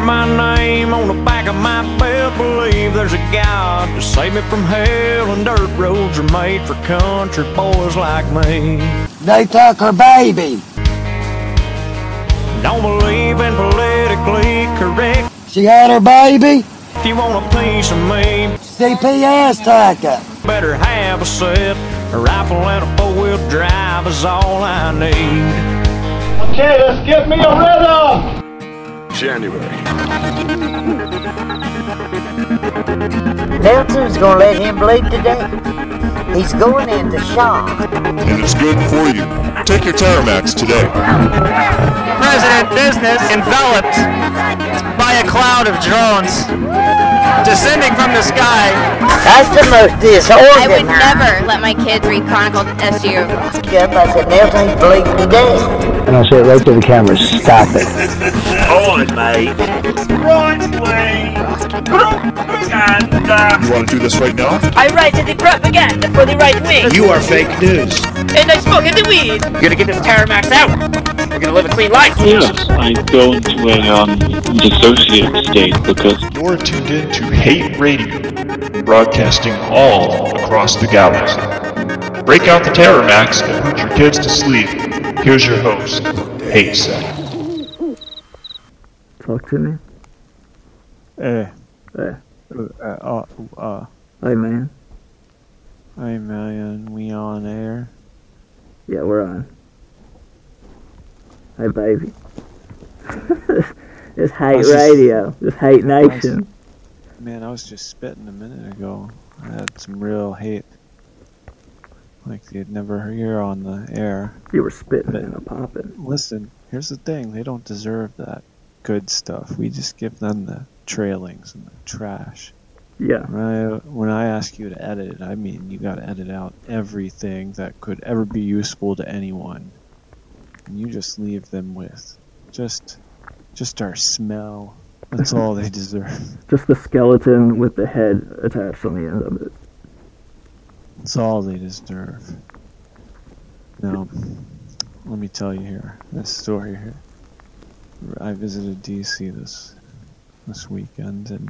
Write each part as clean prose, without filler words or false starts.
my name on the back of my belt, believe there's a God to save me from hell, and dirt roads are made for country boys like me. They took her baby. Don't believe in politically correct. She had her baby. If you want a piece of me, CPS took her. better have a set. A rifle and a four-wheel drive is all I need. Okay, let's get me a rhythm. January. Nelson's gonna let him bleed today. He's going into shock. And it's good for you. Take your Terramax today. President business enveloped by a cloud of drones descending from the sky. That's the most disorganized. I would never let my kids read Chronicles SU. Yep, I said Nelson's bleeding today. And I said right to the camera, stop it. Hold it, mate. Right, please. And, You want to do this right now? I write the propaganda for the right wing. You are fake news. And I smoke the weed. We're gonna get this Terramax out. We're gonna live a clean life. Yes, I go into a dissociative state because You're tuned in to Hate Radio, broadcasting all across the galaxy. Break out the Terramax and put your kids to sleep. Here's your host, Hate Set. Talk to me. Hey. Hey. Hey, man. Hey, man. We on air? Yeah, we're on. Hey, baby. It's Hate Radio. It's Hate Nation. I was just spitting a minute ago. I had some real hate. Like you'd never hear on the air. You were spitting and a popping. Listen, here's the thing. They don't deserve that good stuff. We just give them the trailings and the trash. Yeah. When I ask you to edit, I mean you gotta edit out everything that could ever be useful to anyone. And you just leave them with just our smell. That's all they deserve. Just the skeleton with the head attached on the end of it. That's all they deserve. Now, let me tell you here, this story here. I visited DC this weekend, and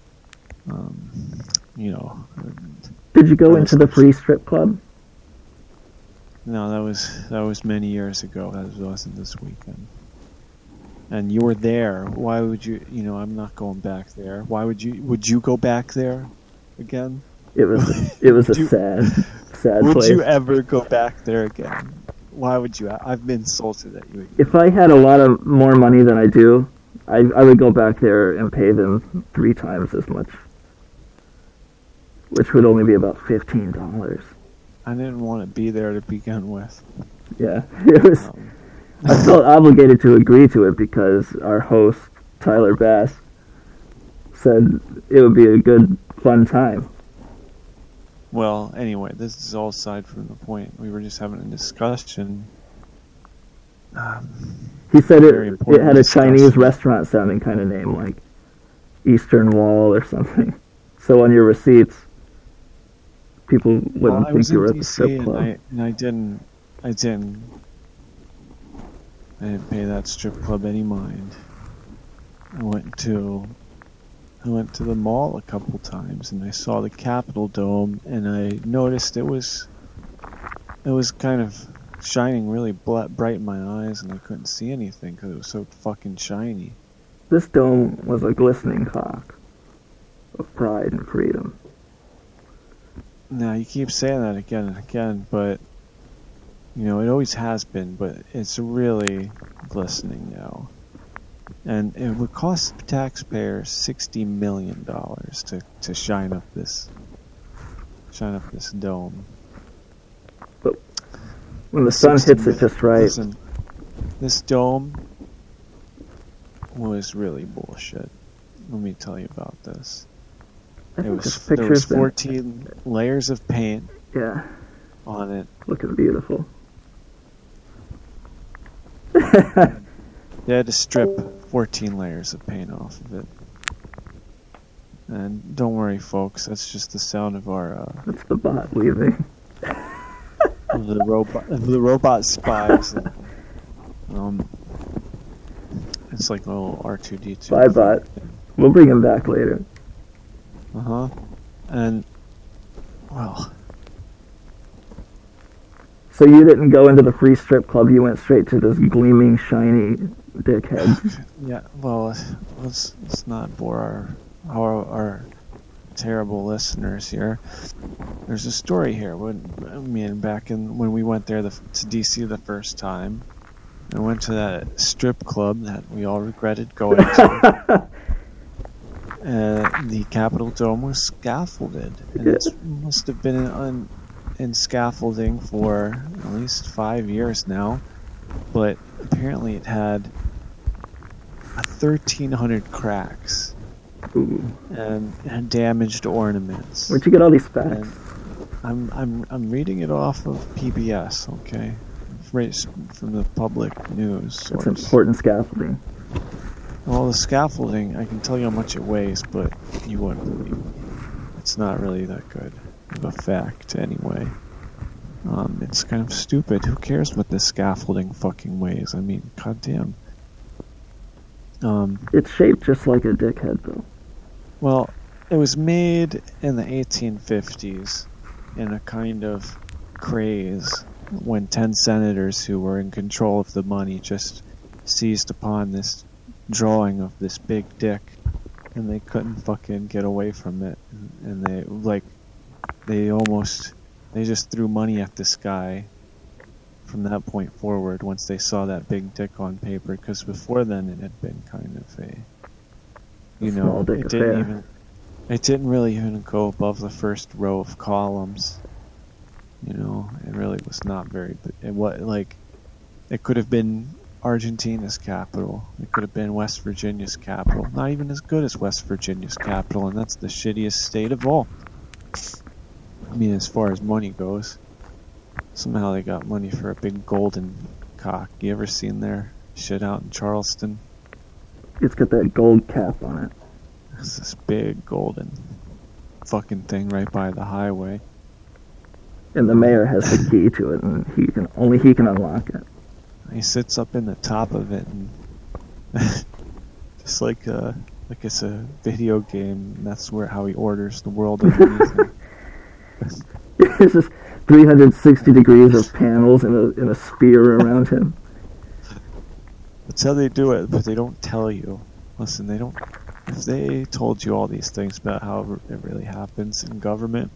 Did you go into the free strip club? No, that was many years ago. That wasn't this weekend. And you were there. Why would you? I'm not going back there. Why would you? Would you go back there again? It was a sad would place. Would you ever go back there again? Why would you? I've been insulted at you. If I had a lot of more money than I do, I would go back there and pay them 3 times as much, which would only be about $15. I didn't want to be there to begin with. Yeah, it was. I felt obligated to agree to it because our host Tyler Bass said it would be a good, fun time. Well, anyway, this is all aside from the point. We were just having a discussion. He said it had a Chinese restaurant sounding kind of name, like Eastern Wall or something. So on your receipts, people wouldn't think you were at the strip club. And I didn't pay that strip club any mind. I went to the mall a couple times, and I saw the Capitol Dome, and I noticed it was kind of shining really bright in my eyes, and I couldn't see anything because it was so fucking shiny. This dome was a glistening cock of pride and freedom. Now, you keep saying that again and again, but it always has been, but it's really glistening now. And it would cost taxpayers $60 million to shine up this dome. But when the sun hits it just right. Listen, this dome was really bullshit. Let me tell you about this. There was 14 layers of paint. Yeah. On it. Looking beautiful. They had to strip 14 layers of paint off of it. And don't worry, folks, that's just the sound of our that's the bot leaving. of the robot spies. It's like a little R2-D2. Bye-bye. We'll bring him back later. And, well... So you didn't go into the free strip club, you went straight to this gleaming, shiny dickhead. Yeah, well, let's not bore our terrible listeners here. There's a story here. When we went there to DC the first time, I went to that strip club that we all regretted going to. The Capitol Dome was scaffolded, and it must have been in scaffolding for at least 5 years now, but apparently it had 1,300 cracks. Ooh. And damaged ornaments. Where'd you get all these facts? I'm reading it off of PBS, okay? Right from the public news source. That's important scaffolding. Well, the scaffolding, I can tell you how much it weighs, but you wouldn't believe me. It's not really that good of a fact, anyway. It's kind of stupid. Who cares what this scaffolding fucking weighs? I mean, goddamn. It's shaped just like a dickhead, though. Well, it was made in the 1850s in a kind of craze when 10 senators who were in control of the money just seized upon this drawing of this big dick, and they couldn't fucking get away from it, and they just threw money at this guy from that point forward once they saw that big dick on paper, because before then it had been kind of it didn't really even go above the first row of columns. It really was not very, it could have been Argentina's capital. It could have been West Virginia's capital. Not even as good as West Virginia's capital, and that's the shittiest state of all. I mean, as far as money goes. Somehow they got money for a big golden cock. You ever seen their shit out in Charleston? It's got that gold cap on it. It's this big golden fucking thing right by the highway. And the mayor has the key to it, and only he can unlock it. He sits up in the top of it, and just like it's a video game. And that's how he orders the world underneath him. There's just 360 degrees of panels in a spear around him. That's how they do it, but they don't tell you. Listen, they don't. If they told you all these things about how it really happens in government,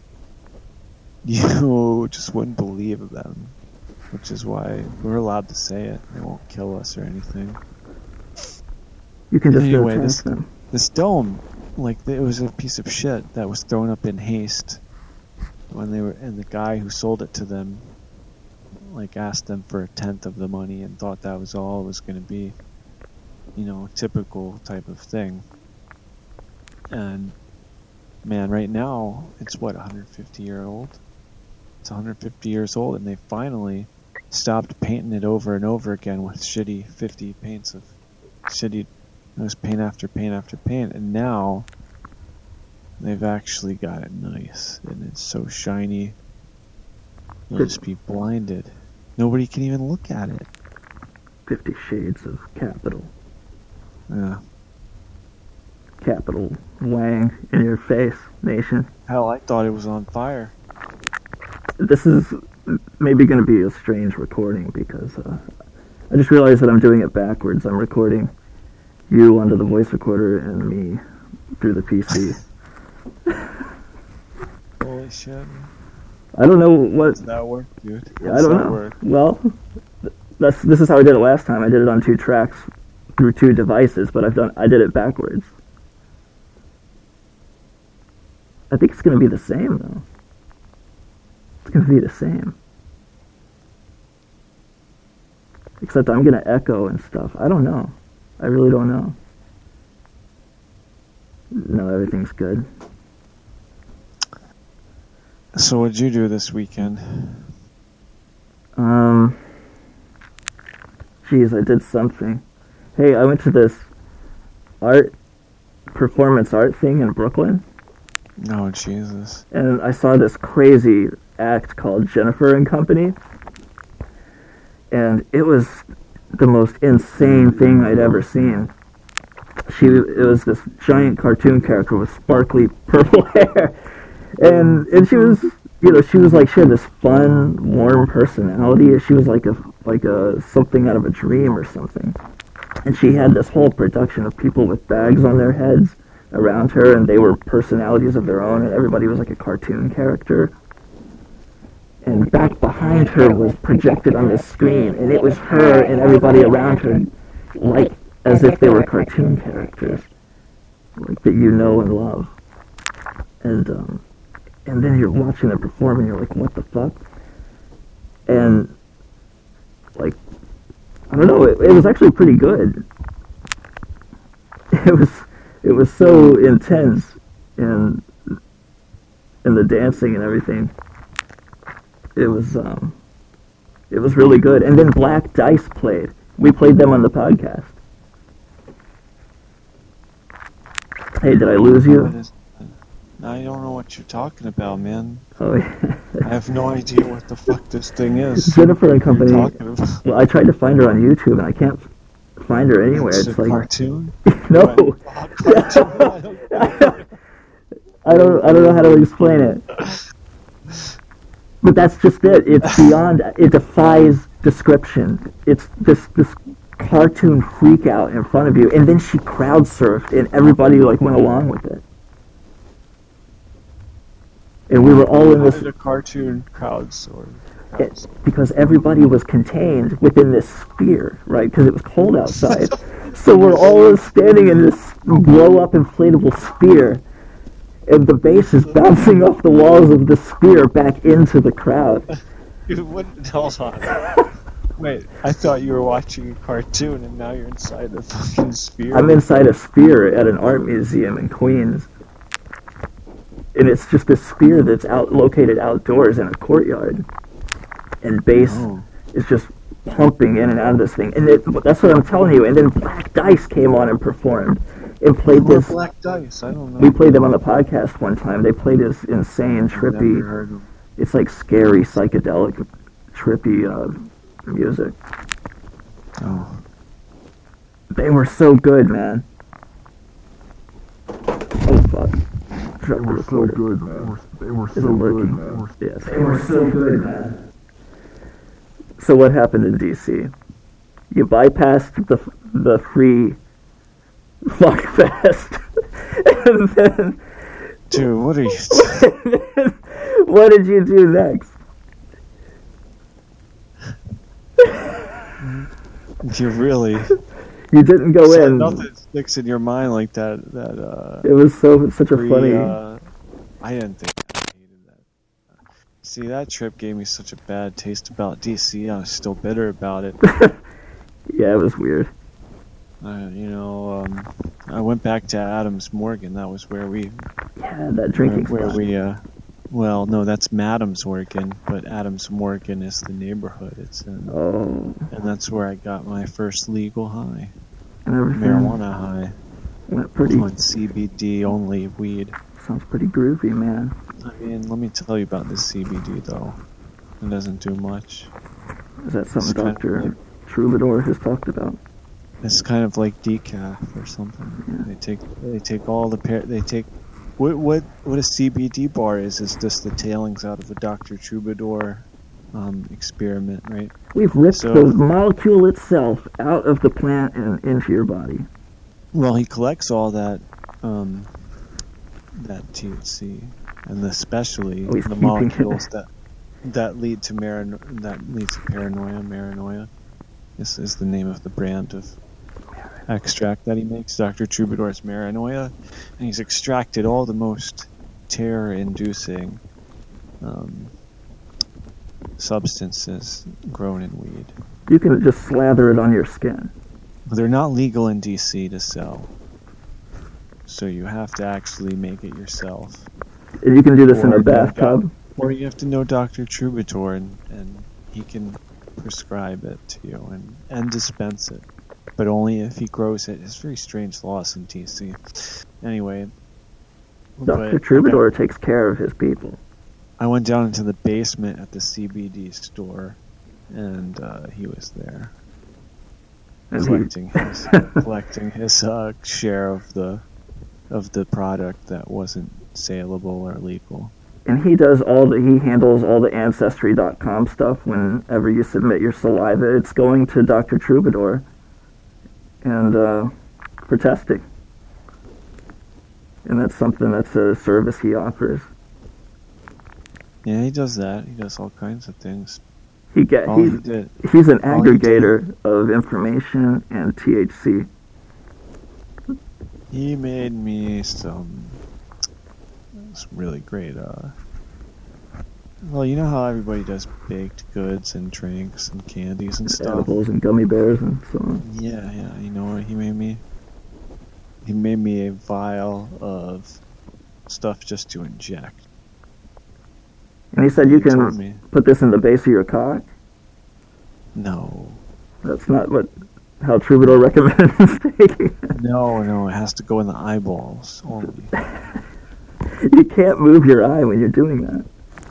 you just wouldn't believe them. Which is why we're allowed to say it. They won't kill us or anything. You can just anyway, them. This dome, it was a piece of shit that was thrown up in haste when they were, and the guy who sold it to them, asked them for 1/10 of the money and thought that was all it was going to be. Typical type of thing. And man, right now it's 150 years old. It's 150 years old, and they finally stopped painting it over and over again with shitty 50 paints of shitty, paint after paint after paint, and now they've actually got it nice, and it's so shiny. You'll just be blinded. Nobody can even look at it. 50 Shades of Capital. Yeah. Capital Wang in your face, nation. Hell, I thought it was on fire. This is maybe going to be a strange recording because I just realized that I'm doing it backwards. I'm recording you onto the voice recorder and me through the PC. Holy shit. I don't know what... Does that work, dude? I don't know. Work? Well, this is how I did it last time. I did it on 2 tracks through 2 devices, but I did it backwards. I think it's going to be the same, though. It's going to be the same. Except I'm going to echo and stuff. I don't know. I really don't know. No, everything's good. So what'd you do this weekend? Geez, I did something. Hey, I went to this performance art thing in Brooklyn. Oh, Jesus. And I saw this crazy act called Jennifer and Company. And it was the most insane thing I'd ever seen. It was this giant cartoon character with sparkly purple hair, and she was, she was like, she had this fun, warm personality. She was like a something out of a dream or something. And she had this whole production of people with bags on their heads around her, and they were personalities of their own, and everybody was like a cartoon character. And back behind her was projected on the screen, and it was her and everybody around her, like as if they were cartoon characters, like that you know and love. And then you're watching them perform, and you're like, what the fuck? And like, I don't know, it was actually pretty good. It was so intense in the dancing and everything. It was really good. And then Black Dice played. We played them on the podcast. Hey, did I lose you? I don't know what you're talking about, man. Oh, yeah. I have no idea what the fuck this thing is. Jennifer and Company. Well, I tried to find her on YouTube, and I can't find her anywhere. It's like cartoon. No. I don't know how to explain it. But that's just it. It's beyond. It defies description. It's this cartoon freak out in front of you, and then she crowd surfed, and everybody like went along with it. And we were all in this. A cartoon crowd surf. Because everybody was contained within this sphere, right? Because it was cold outside. So we're all standing in this blow-up inflatable sphere, and the bass is bouncing off the walls of the sphere back into the crowd. Dude, what? Hold on. Wait, I thought you were watching a cartoon, and now you're inside a fucking sphere. I'm inside a sphere at an art museum in Queens. And it's just a sphere that's located outdoors in a courtyard. And bass is just pumping in and out of this thing. And that's what I'm telling you. And then Black Dice came on and performed. And played this. Black Dice? I don't know. We played them on the podcast one time. They played this insane, trippy. Never heard them. It's like scary, psychedelic, trippy music. Oh. They were so good, man. Oh, fuck. They were so good, man. They were so good, man. Yes, they were so good, man. So what happened in DC? You bypassed the free fuck fest, and then. Dude, what are you? What did you do next? You really. You didn't go in. Nothing sticks in your mind like that. It was such a funny. I didn't think I hated that. See, that trip gave me such a bad taste about DC. I was still bitter about it. Yeah, it was weird. I went back to Adams Morgan. That was where we. Yeah, that drinking where spot. we. Well, no, that's Madams Morgan, but Adams Morgan is the neighborhood it's in. Oh. And that's where I got my first legal high. Marijuana high. Pretty. On CBD only weed. Sounds pretty groovy, man. I mean, let me tell you about this CBD though. It doesn't do much. Is that something Dr. Troubadour has talked about? It's kind of like decaf or something. Yeah. They take all the they take what a CBD bar is just the tailings out of a Dr. Troubadour experiment, right? We've ripped the molecule itself out of the plant and into your body. Well, he collects all that THC, and especially the molecules that lead to paranoia. Maranoia. This is the name of the brand of extract that he makes, Dr. Troubadour's Maranoia, and he's extracted all the most terror-inducing substances grown in weed. You can just slather it on your skin. They're not legal in DC to sell, so you have to actually make it yourself. And you can do this in a bathtub? Or you have to know Dr. Troubadour, and he can prescribe it to you and dispense it. But only if he grows it. It's very strange laws in DC. Anyway. Dr. Troubadour takes care of his people. I went down into the basement at the CBD store, and he was there. collecting his share of the product that wasn't saleable or legal. And he handles all the Ancestry.com stuff. Whenever you submit your saliva, it's going to Dr. Troubadour and for testing. And that's a service he offers. Yeah, he does that. He does all kinds of things. He's an aggregator of information and THC. He made me some really great, well, you know how everybody does baked goods and drinks and candies and stuff? Edibles and gummy bears and so on. Yeah, you know what he made me? He made me a vial of stuff just to inject. And he said you can put this in the base of your cock? No. That's not how Troubadour recommends taking it. No, it has to go in the eyeballs only. You can't move your eye when you're doing that.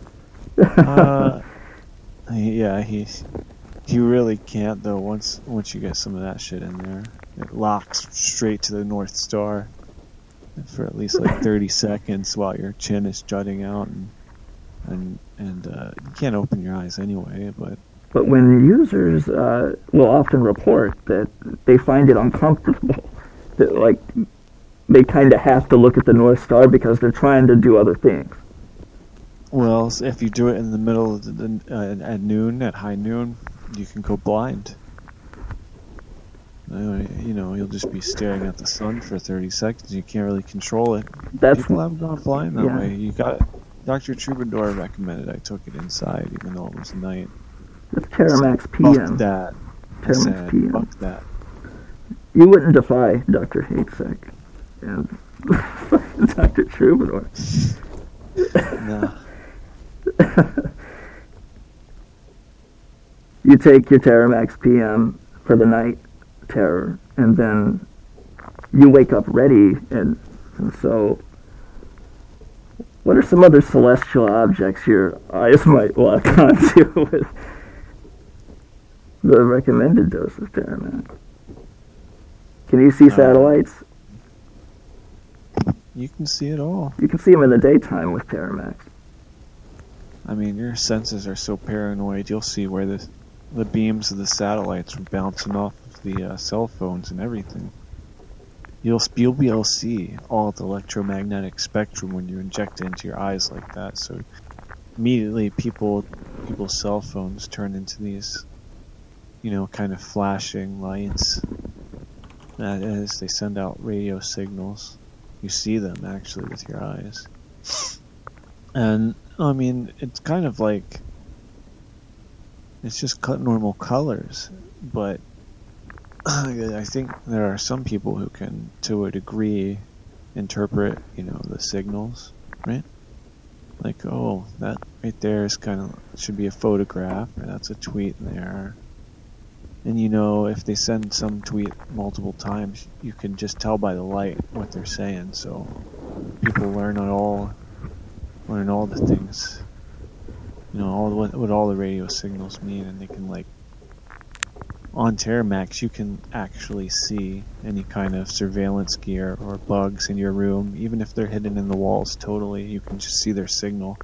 Yeah, he really can't though. Once you get some of that shit in there, it locks straight to the North Star for at least like 30 seconds while your chin is jutting out, and you can't open your eyes anyway. But when users will often report that they find it uncomfortable, that like they kind of have to look at the North Star because they're trying to do other things. Well, if you do it in the middle of at high noon, you can go blind. You'll just be staring at the sun for 30 seconds. You can't really control it. People have gone blind that way. You got Dr. Troubadour recommended I took it inside, even though it was night. That's Terramax PM. Fuck that. Terramax PM. Fuck that. You wouldn't defy Dr. Hatesick and Dr. Troubadour. No. You take your Terramax PM for the night terror, and then you wake up ready, and so what are some other celestial objects your eyes might lock onto with the recommended dose of Terramax? Can you see satellites? You can see it all. You can see them in the daytime with Terramax. I mean, your senses are so paranoid, you'll see where the beams of the satellites are bouncing off of the cell phones and everything. You'll be able to see all the electromagnetic spectrum when you inject it into your eyes like that. So immediately people's cell phones turn into these, kind of flashing lights as they send out radio signals. You see them actually with your eyes. And I mean, it's kind of like it's just normal colors, but I think there are some people who can, to a degree, interpret, the signals, right? Like, oh, that right there is should be a photograph, or that's a tweet there. And if they send some tweet multiple times, you can just tell by the light what they're saying. So people learn all the things, what all the radio signals mean, and they can on Terramax, you can actually see any kind of surveillance gear or bugs in your room, even if they're hidden in the walls totally. You can just see their signal.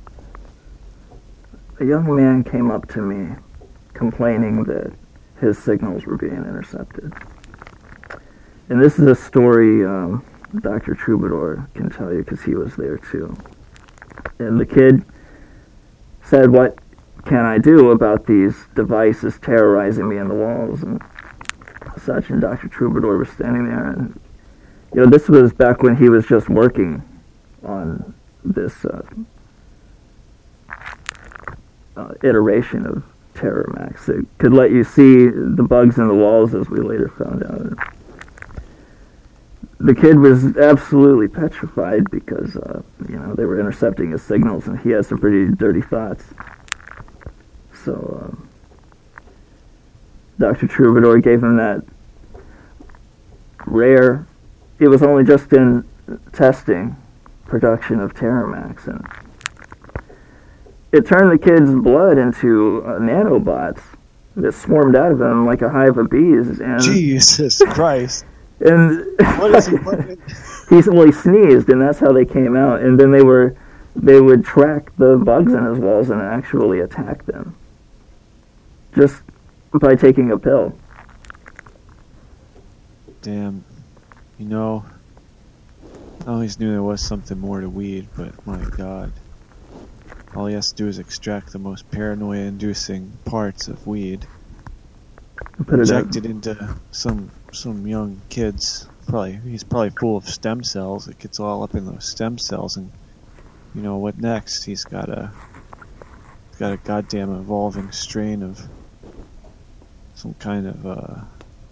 A young man came up to me complaining that his signals were being intercepted. And this is a story Dr. Troubadour can tell you because he was there too. And the kid said, "What can I do about these devices terrorizing me in the walls?" and such. And Dr. Troubadour was standing there, and this was back when he was just working on this iteration of Terramax. It could let you see the bugs in the walls, as we later found out. The kid was absolutely petrified because they were intercepting his signals, and he had some pretty dirty thoughts. So Dr. Troubadour gave him that rare, it was only just in testing, production of Terramax, and it turned the kid's blood into nanobots that swarmed out of him like a hive of bees. And Jesus Christ! And what is he putting? He sneezed, and that's how they came out. And then they would track the bugs in his walls and actually attack them, just by taking a pill. Damn, you know, I always knew there was something more to weed, but my God, all he has to do is extract the most paranoia-inducing parts of weed, inject it into some young kids. He's probably full of stem cells. It gets all up in those stem cells, and you know what next? He's got a goddamn evolving strain of some kind of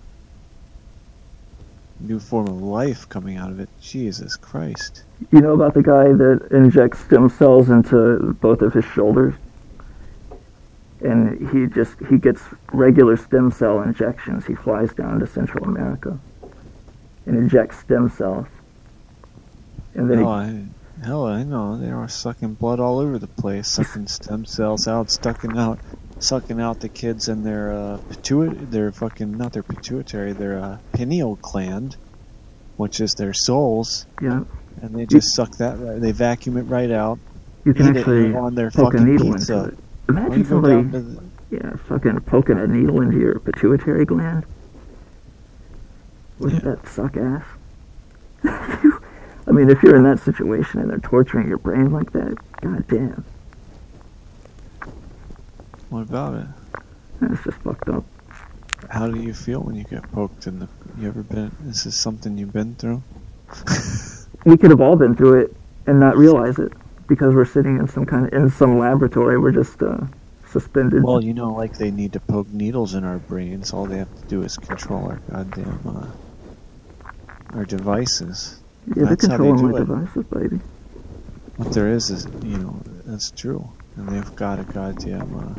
new form of life coming out of it. Jesus Christ! You know about the guy that injects stem cells into both of his shoulders, and he gets regular stem cell injections. He flies down to Central America and injects stem cells. And then I know. They are sucking blood all over the place, sucking stem cells out, sucking out the kids and their pineal gland, which is their souls. Yeah. And they just suck that right. They vacuum it right out. You can eat actually it on their poke a fucking needle pizza. into it. Imagine somebody, fucking poking a needle into your pituitary gland. Wouldn't that suck ass? I mean, if you're in that situation and they're torturing your brain like that, goddamn. What about it? That's just fucked up. How do you feel when you get poked in the... Is this something you've been through? We could have all been through it and not realize it because we're sitting in some laboratory. We're just suspended. Well, you know, like they need to poke needles in our brains. All they have to do is control our goddamn our devices. Yeah, they're controlling my devices, baby. What there is, you know, that's true. And they've got a goddamn...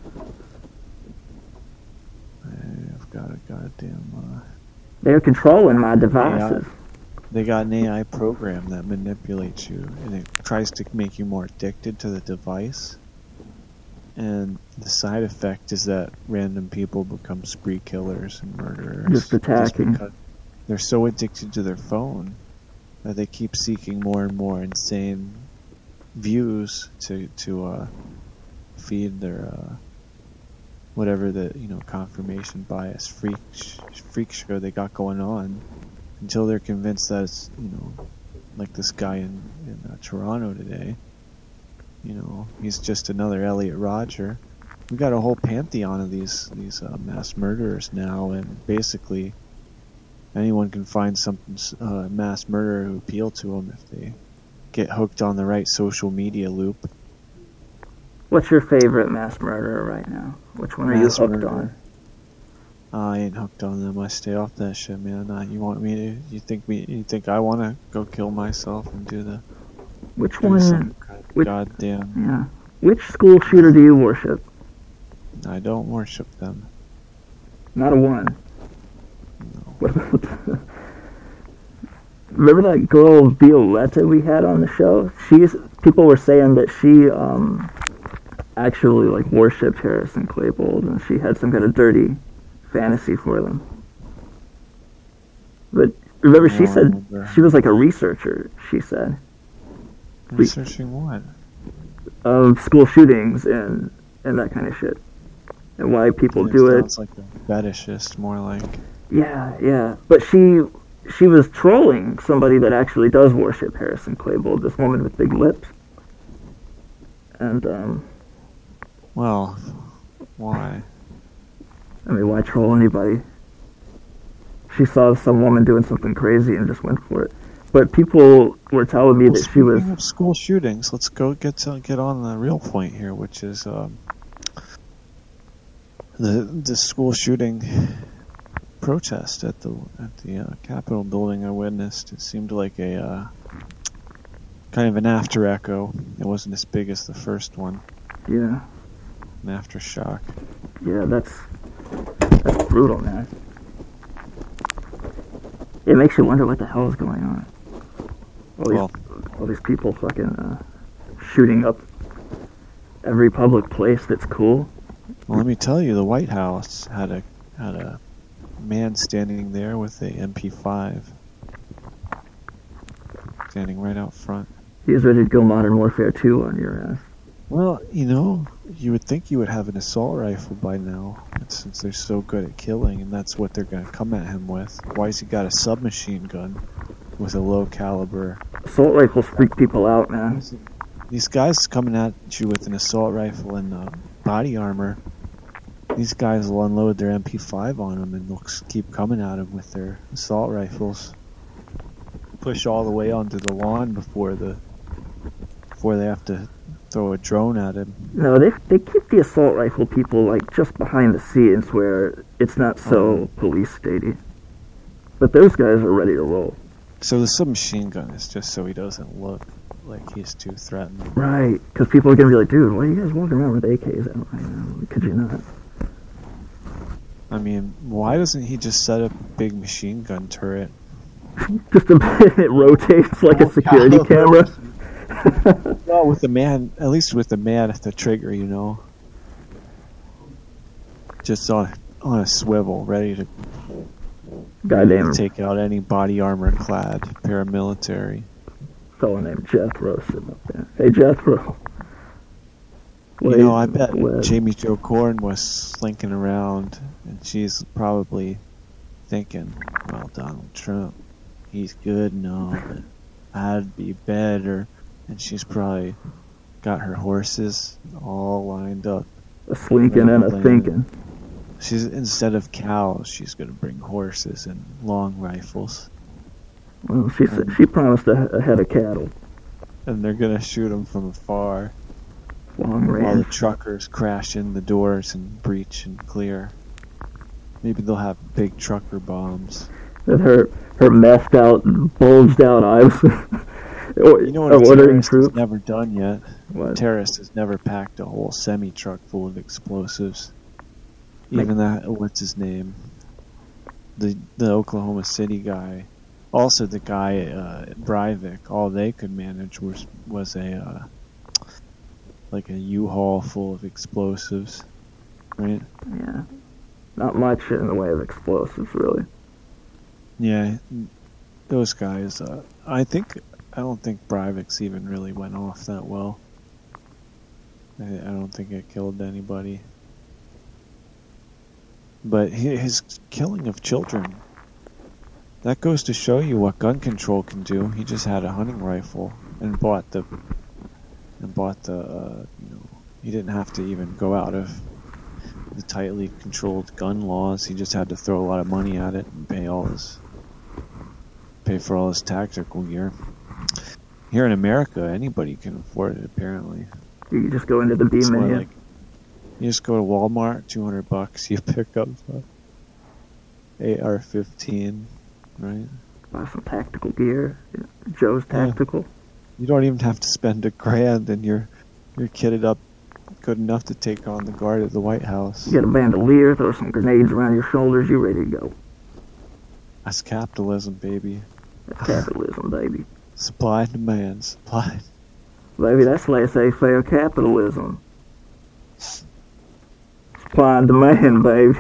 They're controlling my devices. They got an AI program that manipulates you, and it tries to make you more addicted to the device. And the side effect is that random people become spree killers and murderers. Just attacking. Because they're so addicted to their phone that they keep seeking more and more insane views to feed their whatever the confirmation bias freak show they got going on, until they're convinced that it's like this guy in Toronto today. He's just another Elliot Rodger. We got a whole pantheon of these mass murderers now, and basically anyone can find some mass murderer who appeal to them if they get hooked on the right social media loop. What's your favorite mass murderer right now? Which one are you hooked on? I ain't hooked on them. I stay off that shit, man. You think I want to go kill myself and do the... Which one? Goddamn. Yeah. Which school shooter do you worship? I don't worship them. Not a one. No. What about remember that girl Violetta we had on the show? People were saying that she actually worshipped Harrison Claybold, and she had some kind of dirty fantasy for them. But remember, she said she was like a researcher. She said researching what? School shootings and that kind of shit, and why people do it. Sounds like a fetishist, more like. Yeah. But she was trolling somebody that actually does worship Harrison Claybold, this woman with big lips. And well, why? I mean, why troll anybody? She saw some woman doing something crazy and just went for it. But people were telling me that she was... Speaking of school shootings, let's go get on the real point here, which is the school shooting protest at the Capitol building I witnessed. It seemed like a kind of an after echo. It wasn't as big as the first one. Yeah. An aftershock. Yeah, that's brutal, man. It makes you wonder what the hell is going on. All these people fucking shooting up every public place that's cool Well, let me tell you, the White House had a man standing there with a MP5, standing right out front. He was ready to go Modern Warfare 2 on your ass. Well, you know, you would think you would have an assault rifle by now, since they're so good at killing, and that's what they're going to come at him with. Why's he got a submachine gun with a low caliber? Assault rifles freak people out, man. These guys coming at you with an assault rifle and body armor, these guys will unload their MP5 on them and they'll keep coming at them with their assault rifles. Push all the way onto the lawn before they have to throw a drone at him. No, they keep the assault rifle people like just behind the scenes where it's not so police statey. But those guys are ready to roll. So the submachine gun is just so he doesn't look like he's too threatening. Right, because people are going to be like, dude, why are you guys walking around with AKs out right now? Could you not? I mean, why doesn't he just set up a big machine gun turret? Just it rotates like a security camera. Well, with the man, at least with the man at the trigger, you know. Just on a swivel, ready to take out any body armor clad paramilitary. Fellow named Jethro sitting up there. Hey, Jethro. You know, I bet Jamie Jo Korn was slinking around, and she's probably thinking, well, Donald Trump, he's good and all, but I'd be better. And she's probably got her horses all lined up. A slinking and a thinking. She's, instead of cows, she's going to bring horses and long rifles. Well, she promised a head of cattle. And they're going to shoot them from afar. Long range. While the truckers crash in the doors and breach and clear. Maybe they'll have big trucker bombs. With her messed out, bulged out eyes. You know what a terrorist has never done yet? What? A terrorist has never packed a whole semi-truck full of explosives. Even that, what's his name? The Oklahoma City guy. Also the guy at Breivik, all they could manage was a like a U-Haul full of explosives. Right? Yeah. Not much in the way of explosives, really. Yeah, those guys, I don't think Breivik's even really went off that well. I don't think it killed anybody. But his killing of children, that goes to show you what gun control can do. He just had a hunting rifle and bought the he didn't have to even go out of the tightly controlled gun laws. He just had to throw a lot of money at it and pay for all his tactical gear. Here in America, anybody can afford it, apparently. You just go into the B menu. Like, you just go to Walmart, $200, you pick up AR-15, right? Buy some tactical gear. Joe's Tactical. Yeah. You don't even have to spend $1,000, and you're kitted up good enough to take on the guard at the White House. You get a bandolier, throw some grenades around your shoulders, you're ready to go. That's capitalism, baby. That's capitalism, baby. Supply and demand. Supply. Baby, that's laissez-faire capitalism. Supply and demand, baby.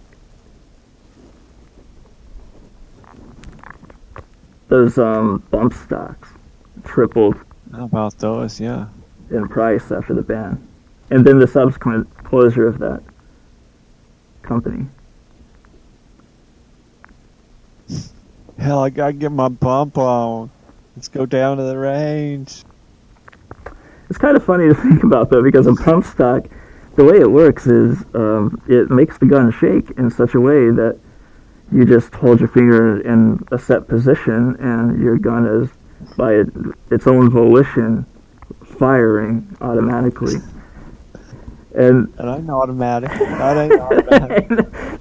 Those bump stocks tripled. How about those? Yeah. In price after the ban, and then the subsequent closure of that company. Hell, I gotta get my bump on. Let's go down to the range. It's kind of funny to think about, though, because a pump stock, the way it works is it makes the gun shake in such a way that you just hold your finger in a set position and your gun is, by its own volition, firing automatically. And that ain't automatic. That ain't automatic.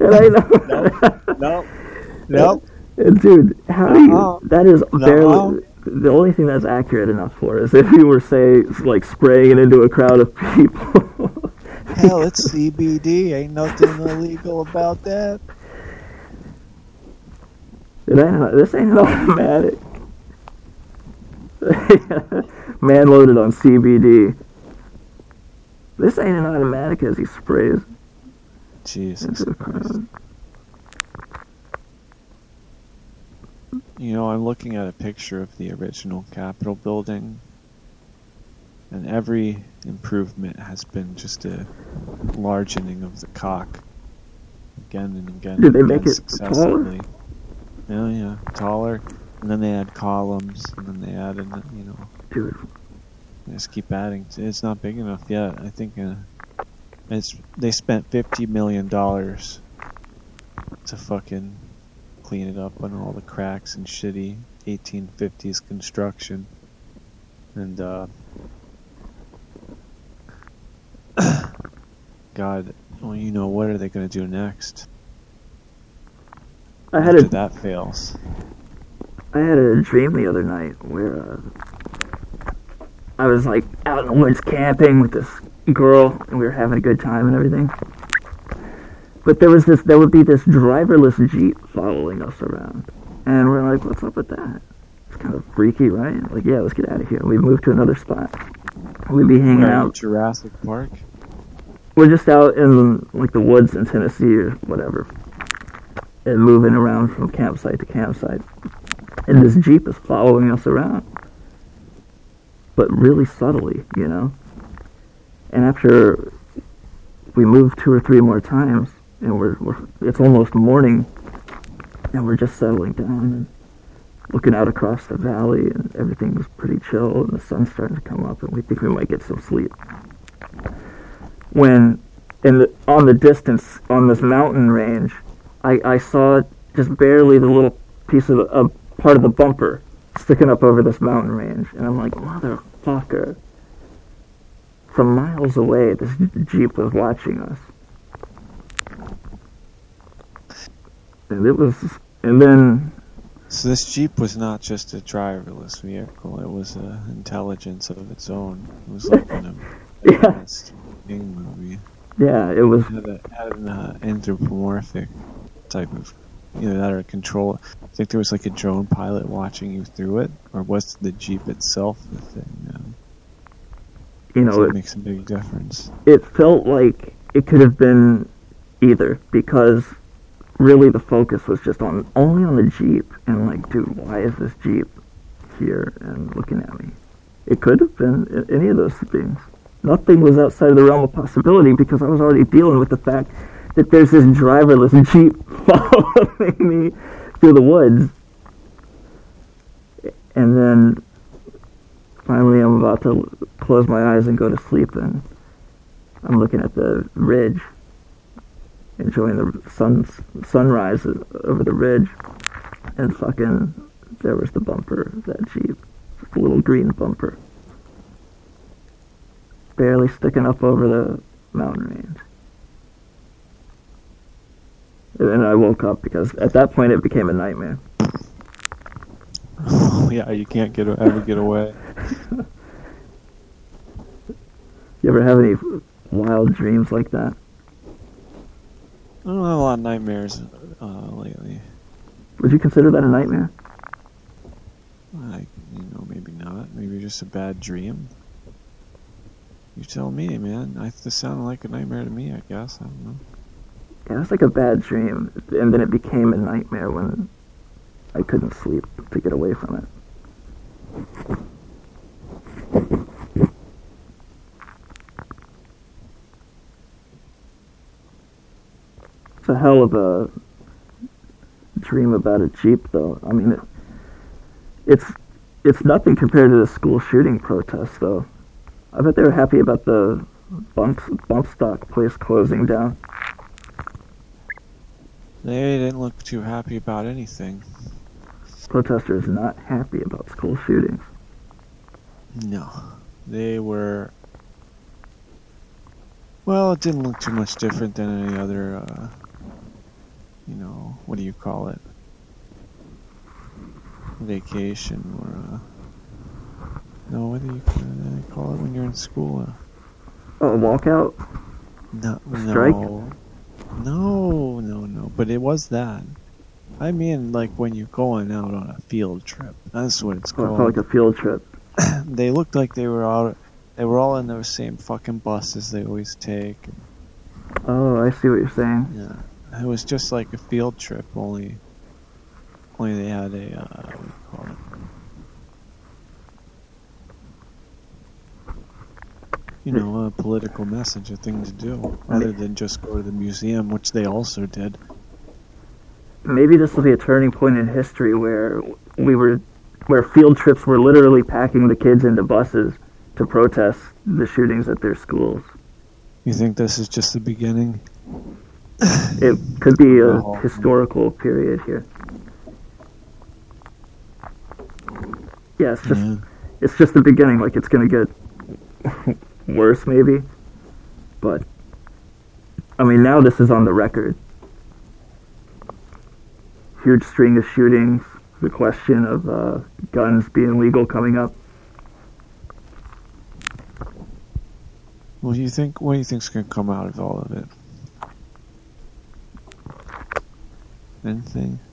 Nope. And dude, how do you... That is barely... The only thing that's accurate enough for is if you were, say, like spraying it into a crowd of people. Hell, it's CBD. Ain't nothing illegal about that. This ain't an automatic. Man loaded on CBD. This ain't an automatic as he sprays. Jesus Christ. You know, I'm looking at a picture of the original Capitol building, and every improvement has been just a largening of the cock. Again and again. Did they and make again it successively. Yeah, taller. And then they add columns, and then they add in, you know. Dude. They just keep adding. It's not big enough yet. I think they spent $50 million to fucking clean it up on all the cracks and shitty 1850s construction. And, God, well, you know, what are they going to do next? After that fails. I had a dream the other night where I was like out in the woods camping with this girl, and we were having a good time and everything. But there would be this driverless Jeep following us around, and we're like, "What's up with that?" It's kind of freaky, right? Like, yeah, let's get out of here. We moved to another spot. We'd be hanging out. Jurassic Park. We're just out in like the woods in Tennessee or whatever, and moving around from campsite to campsite. And this Jeep is following us around, but really subtly, you know. And after we move 2 or 3 more times, and it's almost morning, and we're just settling down and looking out across the valley, and everything's pretty chill, and the sun's starting to come up, and we think we might get some sleep. When on the distance on this mountain range, I saw just barely the little piece of a part of the bumper sticking up over this mountain range, and I'm like, motherfucker. From miles away, this Jeep was watching us. And then... So this Jeep was not just a driverless vehicle, it was an intelligence of its own. It was like in a advanced movie. Yeah, it was... It had an anthropomorphic type of, either that or control. I think there was like a drone pilot watching you through it, or was the Jeep itself the thing? You know, it makes a big difference. It felt like it could have been either, because really the focus was just only on the Jeep, and like, dude, why is this Jeep here and looking at me? It could have been any of those things. Nothing was outside of the realm of possibility, because I was already dealing with the fact that there's this driverless Jeep following me through the woods. And then finally I'm about to close my eyes and go to sleep, and I'm looking at the ridge, enjoying the sunrise over the ridge, and fucking there was the bumper of that Jeep, the little green bumper, barely sticking up over the mountain range. And I woke up because at that point it became a nightmare. Oh yeah, you can't ever get away. You ever have any wild dreams like that? I don't have a lot of nightmares lately. Would you consider that a nightmare? Maybe not. Maybe just a bad dream. You tell me, man. This sounded like a nightmare to me, I guess. I don't know. Yeah, it's like a bad dream, and then it became a nightmare when I couldn't sleep to get away from it. It's a hell of a dream about a Jeep, though. I mean, it's nothing compared to the school shooting protests, though. I bet they were happy about the bump stock place closing down. They didn't look too happy about anything. Protesters not happy about school shootings. No. They were... Well, it didn't look too much different than any other, what do you call it? Vacation or, no, what do you call it when you're in school? Oh, a walkout? No. Strike? No. But it was that. I mean, like when you're going out on a field trip. That's what it's called. Like a field trip. They looked like they were all in those same fucking buses they always take. Oh, I see what you're saying. Yeah, it was just like a field trip. Only they had a what do you call it? You know, a political message, a thing to do, other than just go to the museum, which they also did. Maybe this will be a turning point in history where field trips were literally packing the kids into buses to protest the shootings at their schools. You think this is just the beginning? It could be a historical period here. Yeah, it's just the beginning. Like, it's gonna get worse, maybe. But I mean, now this is on the record. Huge string of shootings. The question of guns being legal coming up. What do you think's gonna come out of all of it? Anything?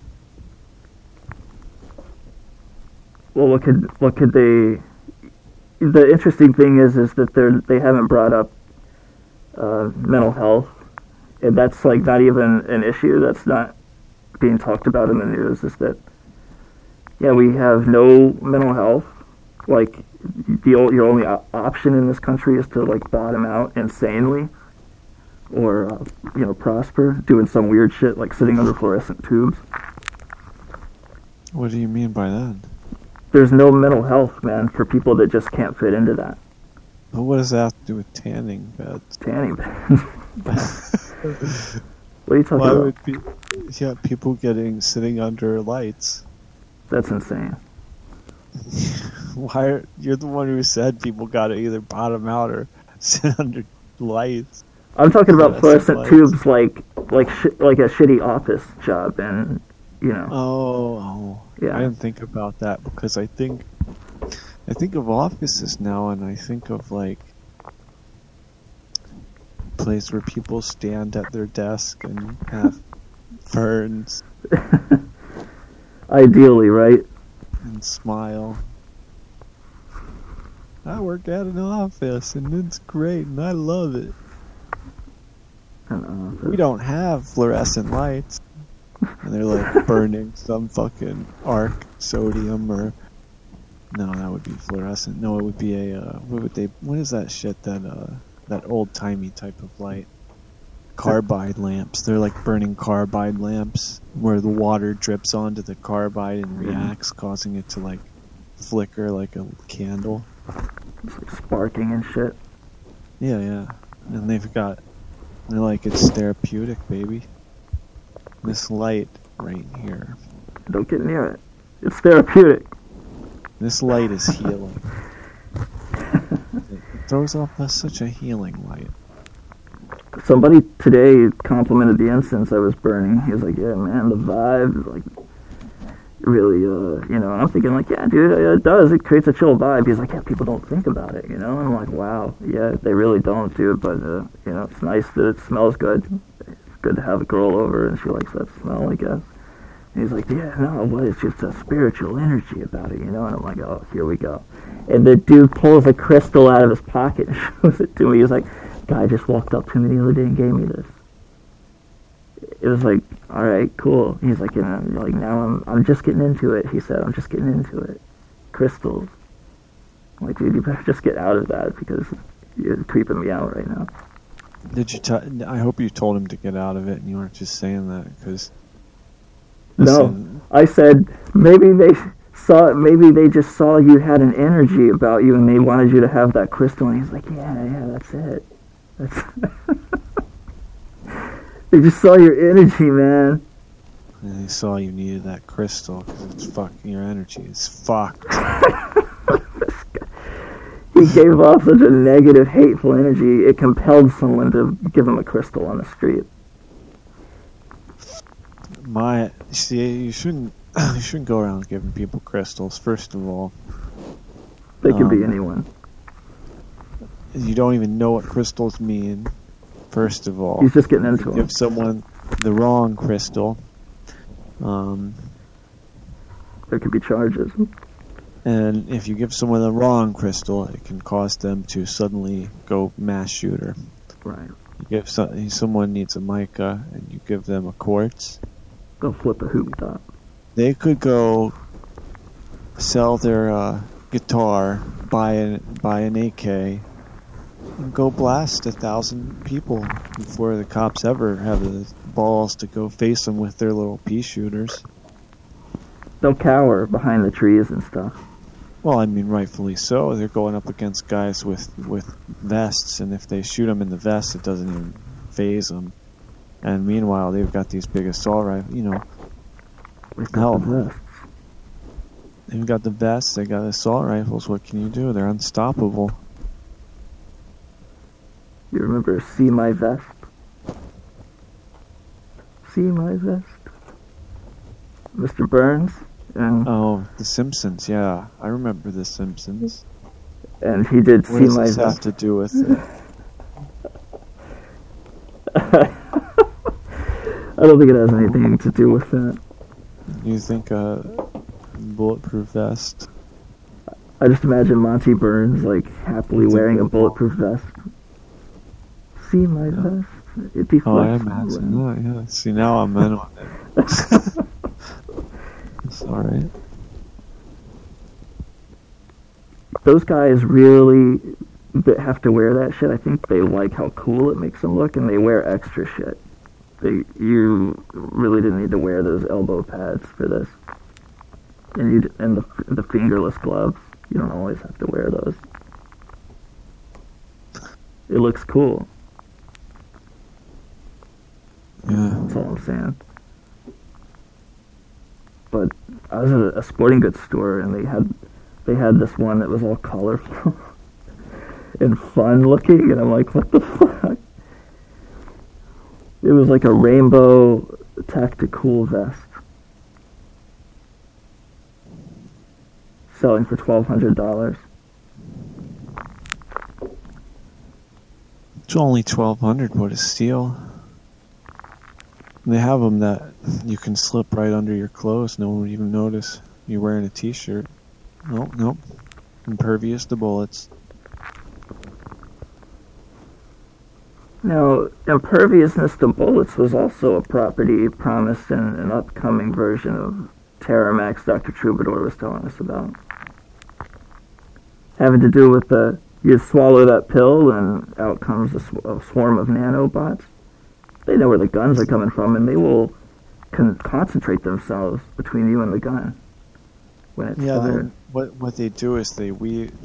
Well, what could they? The interesting thing is that they haven't brought up mental health, and that's like not even an issue. That's not being talked about in the news. Is that we have no mental health. Like your only option in this country is to like bottom out insanely, or prosper doing some weird shit like sitting under fluorescent tubes. What do you mean by that? There's no mental health, man, for people that just can't fit into that. But what does that have to do with tanning beds? Tanning beds? What are you talking about? People sitting under lights. That's insane. You're the one who said people got to either bottom out or sit under lights. I'm talking about fluorescent tubes, like a shitty office job, and Oh, yeah. I didn't think about that because I think of offices now, and I think of like a place where people stand at their desk and have ferns. Ideally, right? And smile. I work at an office, and it's great, and I love it. We don't have fluorescent lights. And they're like burning some fucking arc sodium or no, that would be fluorescent. No, it would be what is that shit that old timey type of light? Carbide lamps. They're like burning carbide lamps where the water drips onto the carbide and reacts, causing it to like flicker like a candle. It's like sparking and shit. Yeah. And they're like, it's therapeutic, baby. This light right here. Don't get near it. It's therapeutic. This light is healing. It throws off such a healing light. Somebody today complimented the incense I was burning. He was like, yeah, man, the vibe is like really, I'm thinking like, yeah, dude, it does. It creates a chill vibe. He's like, yeah, people don't think about it, And I'm like, wow, yeah, they really don't, dude, but, it's nice that it smells good. Good to have a girl over and she likes that smell, I guess. And he's like, yeah, no, what? It's just a spiritual energy about it, And I'm like, oh, here we go. And the dude pulls a crystal out of his pocket and shows it to me. He's like, guy just walked up to me the other day and gave me this. It was like, all right, cool. He's like, now I'm just getting into it. He said, I'm just getting into it. Crystals. I'm like, dude, you better just get out of that because you're creeping me out right now. Did you? I hope you told him to get out of it, and you weren't just saying that because. No, I said maybe they just saw you had an energy about you, and they wanted you to have that crystal. And he's like, yeah, that's it. They just saw your energy, man. And they saw you needed that crystal because it's fucking your energy is fucked. He gave off such a negative, hateful energy, it compelled someone to give him a crystal on the street. You shouldn't go around giving people crystals, first of all. They could be anyone. You don't even know what crystals mean, first of all. He's just getting into them. Give someone the wrong crystal. There could be charges. And if you give someone the wrong crystal, it can cause them to suddenly go mass shooter. Right. You give someone needs a mica, and you give them a quartz. Go flip a hoop top. They could go sell their guitar, buy an AK, and go blast 1,000 people before the cops ever have the balls to go face them with their little pea shooters. They'll cower behind the trees and stuff. Well, I mean, rightfully so. They're going up against guys with vests, and if they shoot them in the vest, it doesn't even phase them. And meanwhile, they've got these big assault rifles. You know, hell, they've got the vests. They got assault rifles. What can you do? They're unstoppable. You remember "See My Vest"? See my vest, Mr. Burns. And oh, The Simpsons. Yeah, I remember The Simpsons. And he did what "See does My this Vest." have to do with it? I don't think it has anything to do with that. You think a bulletproof vest? I just imagine Monty Burns like happily wearing a bulletproof vest. See my vest? It deflects. Oh, I imagine that. Yeah. See, now I'm in on it. It's alright. Those guys really have to wear that shit. I think they like how cool it makes them look, and they wear extra shit. You really didn't need to wear those elbow pads for this, and the fingerless gloves. You don't always have to wear those. It looks cool. Yeah. That's all I'm saying. But I was at a sporting goods store, and they had this one that was all colorful and fun looking, and I'm like, what the fuck? It was like a rainbow tactical vest, selling for $1,200. It's only $1,200. What a steal! They have them that you can slip right under your clothes. No one would even notice you're wearing a t-shirt. Nope. Impervious to bullets. Now, imperviousness to bullets was also a property promised in an upcoming version of Terramax Dr. Troubadour was telling us about. Having to do with you swallow that pill and out comes a swarm of nanobots. They know where the guns are coming from, and they will concentrate themselves between you and the gun when it's fired. What they do is they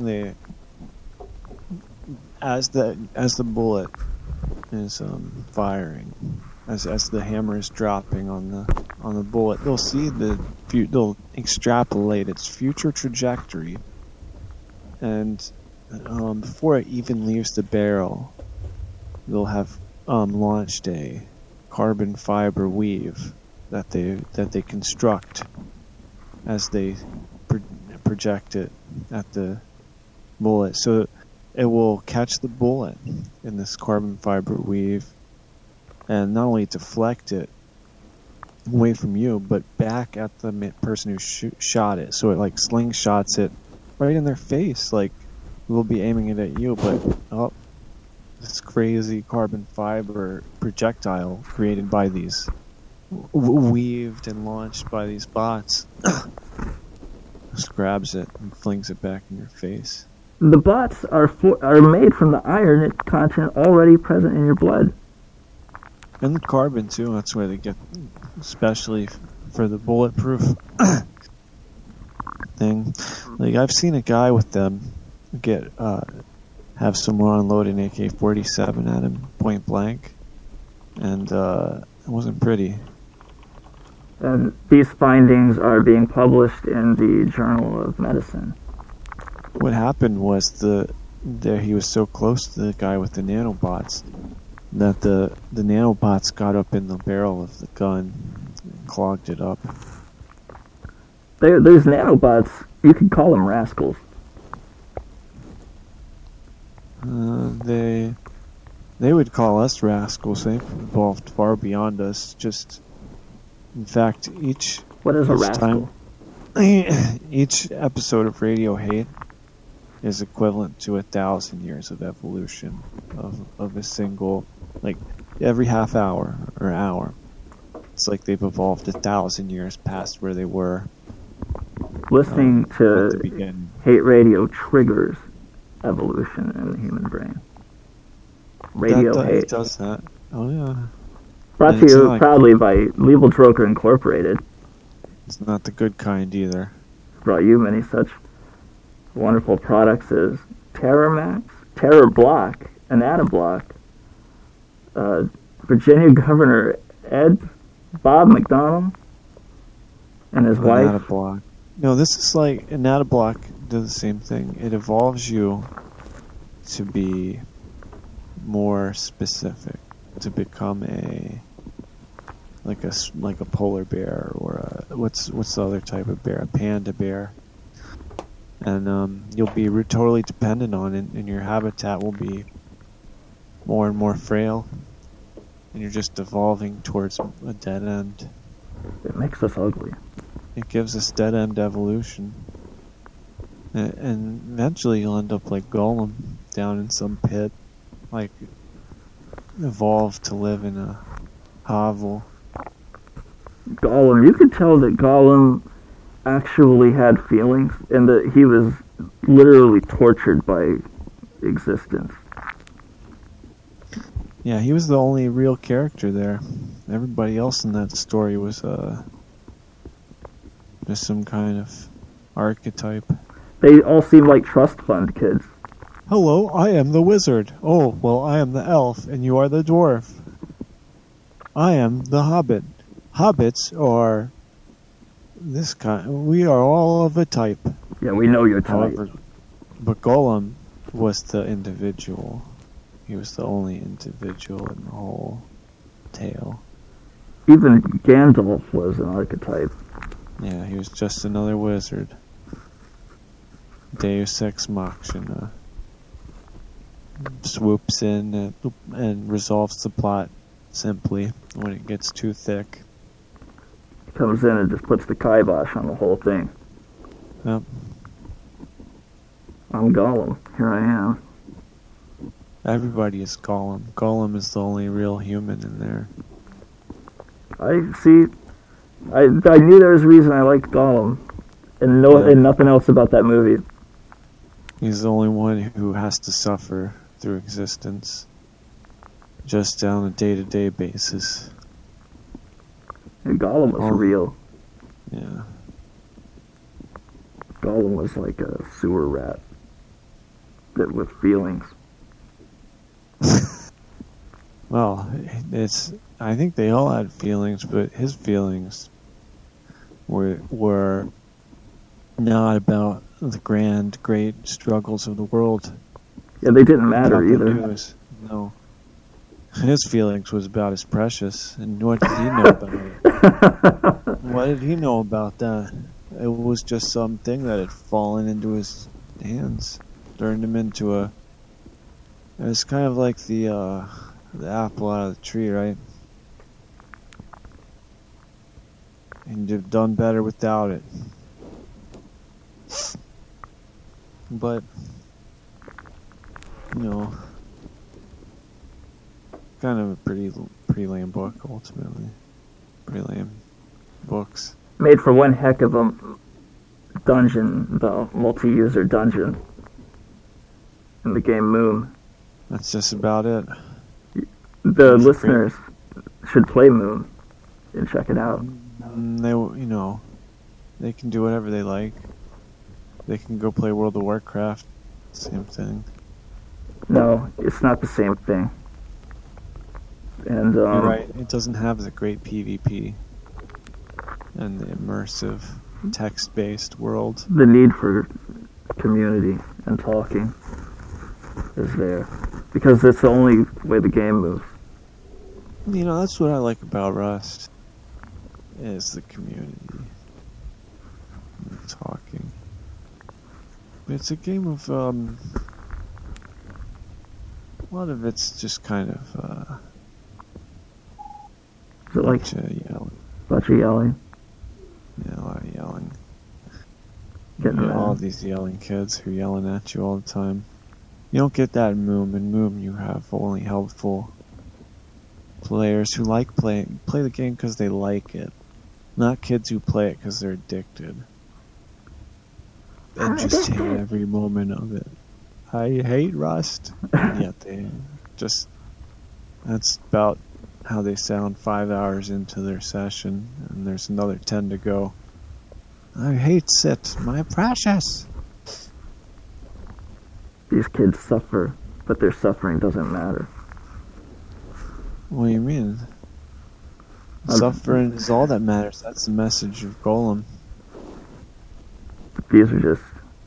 as the bullet is firing, as the hammer is dropping on the bullet, they'll see they'll extrapolate its future trajectory, and before it even leaves the barrel, they'll have launched a carbon fiber weave that they construct as they project it at the bullet. So it will catch the bullet in this carbon fiber weave and not only deflect it away from you, but back at the person who shot it. So it like slingshots it right in their face. Like, we'll be aiming it at you, but this crazy carbon fiber projectile created by these weaved and launched by these bots just grabs it and flings it back in your face. The bots are made from the iron content already present in your blood. And the carbon too. That's where they get, especially for the bulletproof thing. Like, I've seen a guy with them have someone unload an AK-47 at him point blank, and it wasn't pretty. And these findings are being published in the Journal of Medicine. What happened was he was so close to the guy with the nanobots that the nanobots got up in the barrel of the gun and clogged it up. Those nanobots, you could call them rascals. They would call us rascals. They've evolved far beyond us. In fact, what is a rascal? Each episode of Radio Hate is equivalent to 1,000 years of evolution of a single like every half hour or hour. It's like they've evolved 1,000 years past where they were. Listening at the to beginning. hate radio triggers evolution in the human brain. Radio hate. It does that. Oh yeah. Brought to you proudly by Legal Troker Incorporated. It's not the good kind either. Brought you many such wonderful products as TerraMax, TerraBlock, Anatoblock, Virginia Governor Bob McDonnell, and his wife. Anatoblock. No, this is like Anatoblock does the same thing. It evolves you to be more specific, to become like a polar bear or what's the other type of bear? A panda bear. And you'll be totally dependent on it, and your habitat will be more and more frail, and you're just evolving towards a dead end. It makes us ugly. It gives us dead end evolution. And eventually you'll end up like Gollum, down in some pit, like evolved to live in a hovel. Gollum, you could tell that Gollum actually had feelings, and that he was literally tortured by existence. Yeah, he was the only real character there. Everybody else in that story was just some kind of archetype. They all seem like trust fund kids. Hello, I am the wizard. Oh, well, I am the elf, and you are the dwarf. I am the hobbit. Hobbits are this kind. We are all of a type. Yeah, we know your type. However, but Gollum was the individual. He was the only individual in the whole tale. Even Gandalf was an archetype. Yeah, he was just another wizard. Deus Ex Machina. Swoops in and resolves the plot simply when it gets too thick. Comes in and just puts the kibosh on the whole thing. Yep. I'm Gollum. Here I am. Everybody is Gollum. Gollum is the only real human in there. I see. I knew there was a reason I liked Gollum, and and nothing else about that movie. He's the only one who has to suffer through existence, just on a day-to-day basis. And Gollum was real. Yeah. Gollum was like a sewer rat, but with feelings. Well, I think they all had feelings, but his feelings were not about the great struggles of the world. Yeah, they didn't matter either. No. His feelings was about his precious, and what did he know about it? What did he know about that? It was just something that had fallen into his hands, turned him into a... It's kind of like the apple out of the tree, right? And you've done better without it. But, you know, kind of a pretty lame book, ultimately. Pretty lame books. Made for one heck of a dungeon, though, multi-user dungeon in the game Moon. That's just about it. The listeners should play Moon and check it out. They can do whatever they like. They can go play World of Warcraft. Same thing. No, it's not the same thing. And you're right. It doesn't have the great PvP and the immersive text-based world. The need for community and talking is there because it's the only way the game moves. You know, that's what I like about Rust. Is the community and talking. It's a game of a lot of it's just kind of is it like yelling? Bunch of yelling. Yeah, a lot of yelling. All these yelling kids who are yelling at you all the time. You don't get that in Moom. In Moom, you have only helpful players who like play the game because they like it, not kids who play it because they're addicted and just hate every moment of it. I hate Rust, and yet they just, that's about how they sound 5 hours into their session, and there's another 10 to go. I hate it, my precious. These kids suffer, but their suffering doesn't matter. What do you mean? Suffering is all that matters. That's the message of Golem. These are just...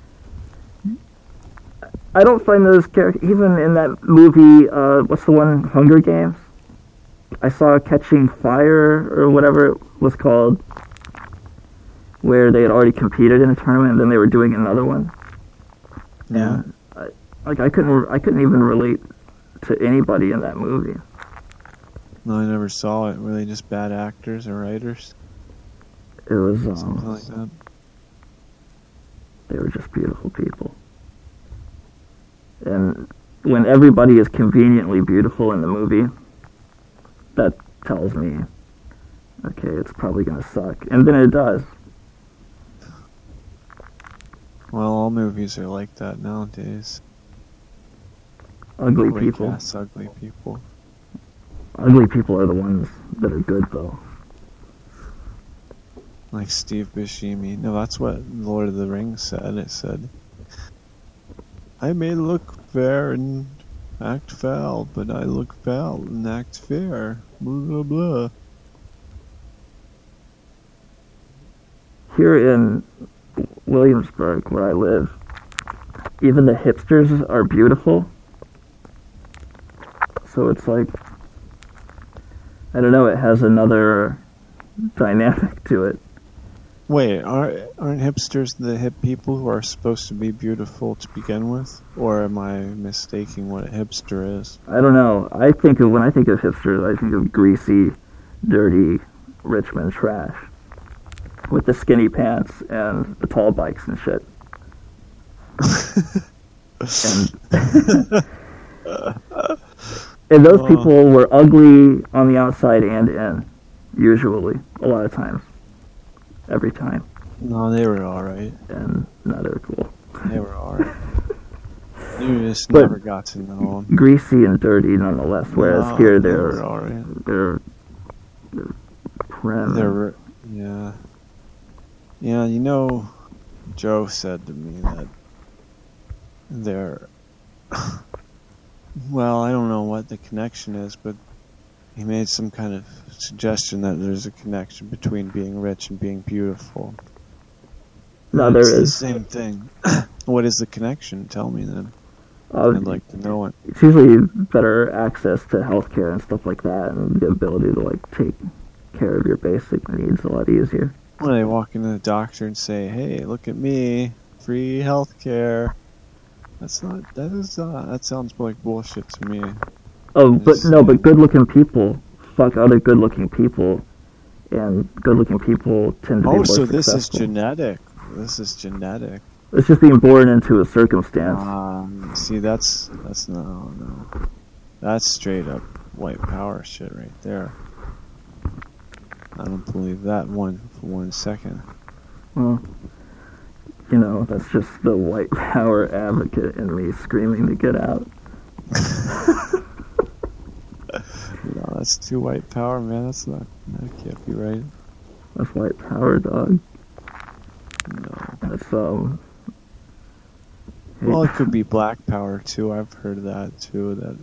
I don't find those characters... Even in that movie, what's the one? Hunger Games? I saw Catching Fire, or whatever it was called, where they had already competed in a tournament, and then they were doing another one. Yeah. I couldn't even relate to anybody in that movie. No, I never saw it. Were they just bad actors or writers? It was something like that. They were just beautiful people. And when everybody is conveniently beautiful in the movie, that tells me, okay, it's probably gonna suck. And then it does. Well, all movies are like that nowadays. Ugly people. Yes, ugly people. Ugly people are the ones that are good, though. Like Steve Buscemi. No, that's what Lord of the Rings said. It said, I may look fair and act foul, but I look foul and act fair. Blah, blah, blah. Here in Williamsburg, where I live, even the hipsters are beautiful. So it's like, I don't know, it has another dynamic to it. Wait, aren't hipsters the hip people who are supposed to be beautiful to begin with? Or am I mistaking what a hipster is? I don't know. When I think of hipsters, I think of greasy, dirty Richmond trash. With the skinny pants and the tall bikes and shit. And those people were ugly on the outside and in, usually, a lot of times. Every time. No, they were alright. And no, they were cool. They were alright. You just never got to know them. Greasy and dirty nonetheless, whereas here they're alright. They're prim. Yeah. Yeah, you know, Joe said to me that they're... Well, I don't know what the connection is, but he made some kind of suggestion that there's a connection between being rich and being beautiful. No, there is. It's the same thing. What is the connection? Tell me then. I'd like to know it. It's usually better access to healthcare and stuff like that, and the ability to like take care of your basic needs a lot easier. When I walk into the doctor and say, "Hey, look at me, free healthcare," that sounds like bullshit to me. Oh, but good-looking people fuck other good-looking people, and good-looking people tend to be more successful. This is genetic. This is genetic. It's just being born into a circumstance. See, that's no. That's straight up white power shit right there. I don't believe that one for 1 second. Well, you know, that's just the white power advocate in me screaming to get out. No, that's too white power, man. That can't be right. That's white power, dog. No. That's, Well, it could be black power, too. I've heard that, too, that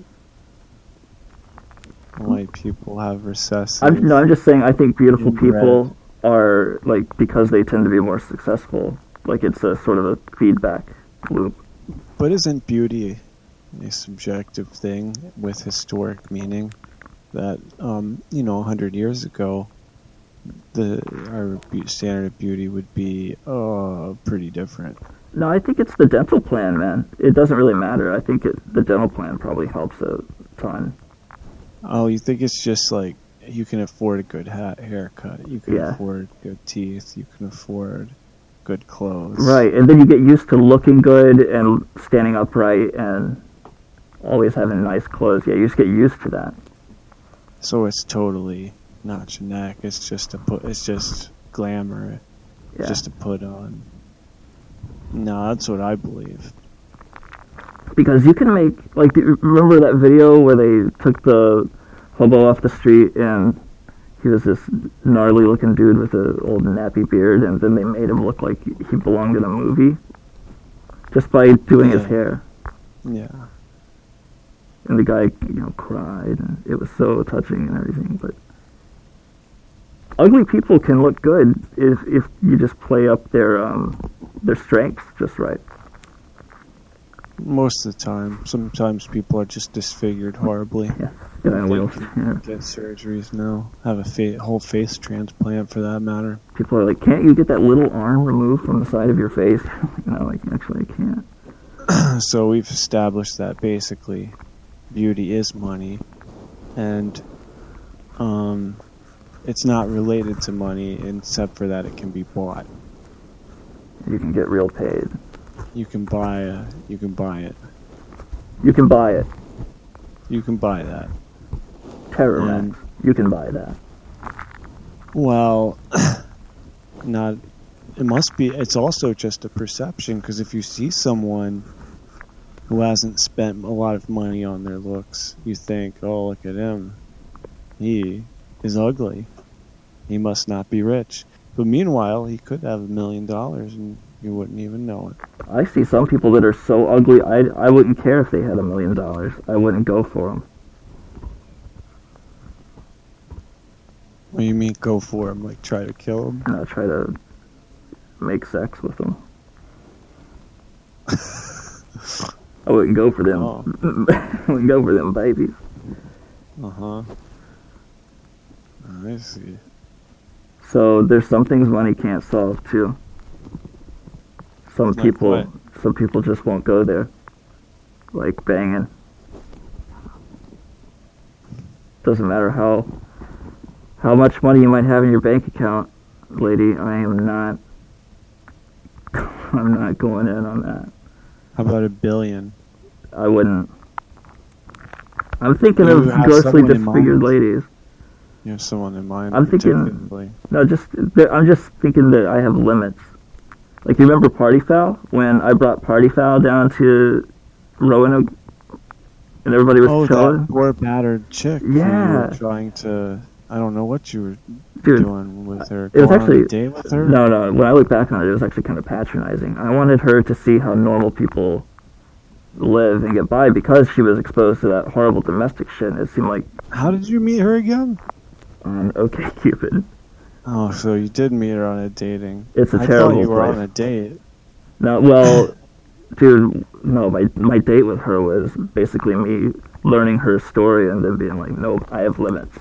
white people have recessive. I'm just saying I think beautiful people are, like, because they tend to be more successful, like, it's a sort of a feedback loop. But isn't beauty a subjective thing with historic meaning? That, 100 years ago, our standard of beauty would be pretty different. No, I think it's the dental plan, man. It doesn't really matter. I think the dental plan probably helps a ton. Oh, you think it's just like you can afford a good haircut, you can afford good teeth, you can afford good clothes. Right, and then you get used to looking good and standing upright and always having nice clothes. Yeah, you just get used to that. So it's totally not genetic. It's just it's just glamour. Yeah. Just to put on. No, that's what I believe. Because you can make, like, remember that video where they took the hobo off the street and he was this gnarly looking dude with an old nappy beard, and then they made him look like he belonged in a movie just by doing his hair. Yeah. And the guy, cried, and it was so touching and everything. But ugly people can look good if you just play up their strengths just right. Most of the time. Sometimes people are just disfigured horribly. Yeah. Get surgeries now. Have a whole face transplant for that matter. People are like, can't you get that little arm removed from the side of your face? Actually I can't. So we've established that basically beauty is money, and it's not related to money except for that it can be bought. You can get real paid. You can buy it. You can buy it. You can buy that. Terror Max. You can buy that. Well, not. It must be. It's also just a perception, because if you see someone who hasn't spent a lot of money on their looks, you think, oh, look at him. He is ugly. He must not be rich. But meanwhile, he could have $1 million and you wouldn't even know it. I see some people that are so ugly, I wouldn't care if they had $1 million. I wouldn't go for them. What do you mean go for him? Like try to kill him? No, try to make sex with them. I wouldn't go for them. Oh. I wouldn't go for them babies. Uh-huh. I see. So there's some things money can't solve too. Some people just won't go there. Like banging. Doesn't matter how much money you might have in your bank account, lady. I'm not going in on that. How about $1 billion? I wouldn't. I'm thinking of grossly disfigured ladies. You have someone in mind? I'm thinking. No, I'm just thinking that I have limits. Like, you remember Party Foul? When I brought Party Foul down to Roanoke, and everybody was chilling? That poor battered chick. Yeah. You were trying to. I don't know what you were doing with her. It was actually on a date with her? No. When I look back on it, it was actually kind of patronizing. I wanted her to see how normal people live and get by because she was exposed to that horrible domestic shit. And it seemed like. How did you meet her again? On OkCupid. Oh, so you did meet her on a dating. It's a I terrible thought you were place. on a date. No, well, dude, no, my date with her was basically me learning her story and then being like, nope, I have limits.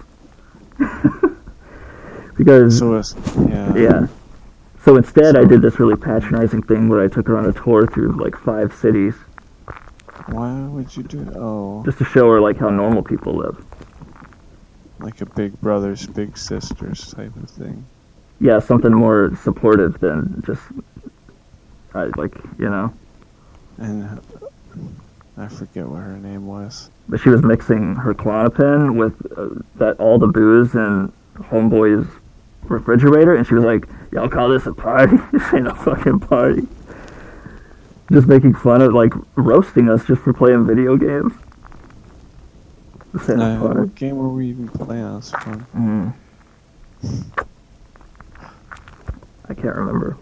Because yeah. So instead, I did this really patronizing thing where I took her on a tour through like 5 cities. Why would you do that? Oh. Just to show her like how normal people live. Like a big brothers, big sisters type of thing. Yeah, something more supportive than just, And I forget what her name was. But she was mixing her Klonopin with all the booze in Homeboy's refrigerator, and she was like, y'all call this a party? This ain't a fucking party. Just making fun of, like, roasting us just for playing video games. What game were we even playing? That was fun. I can't remember.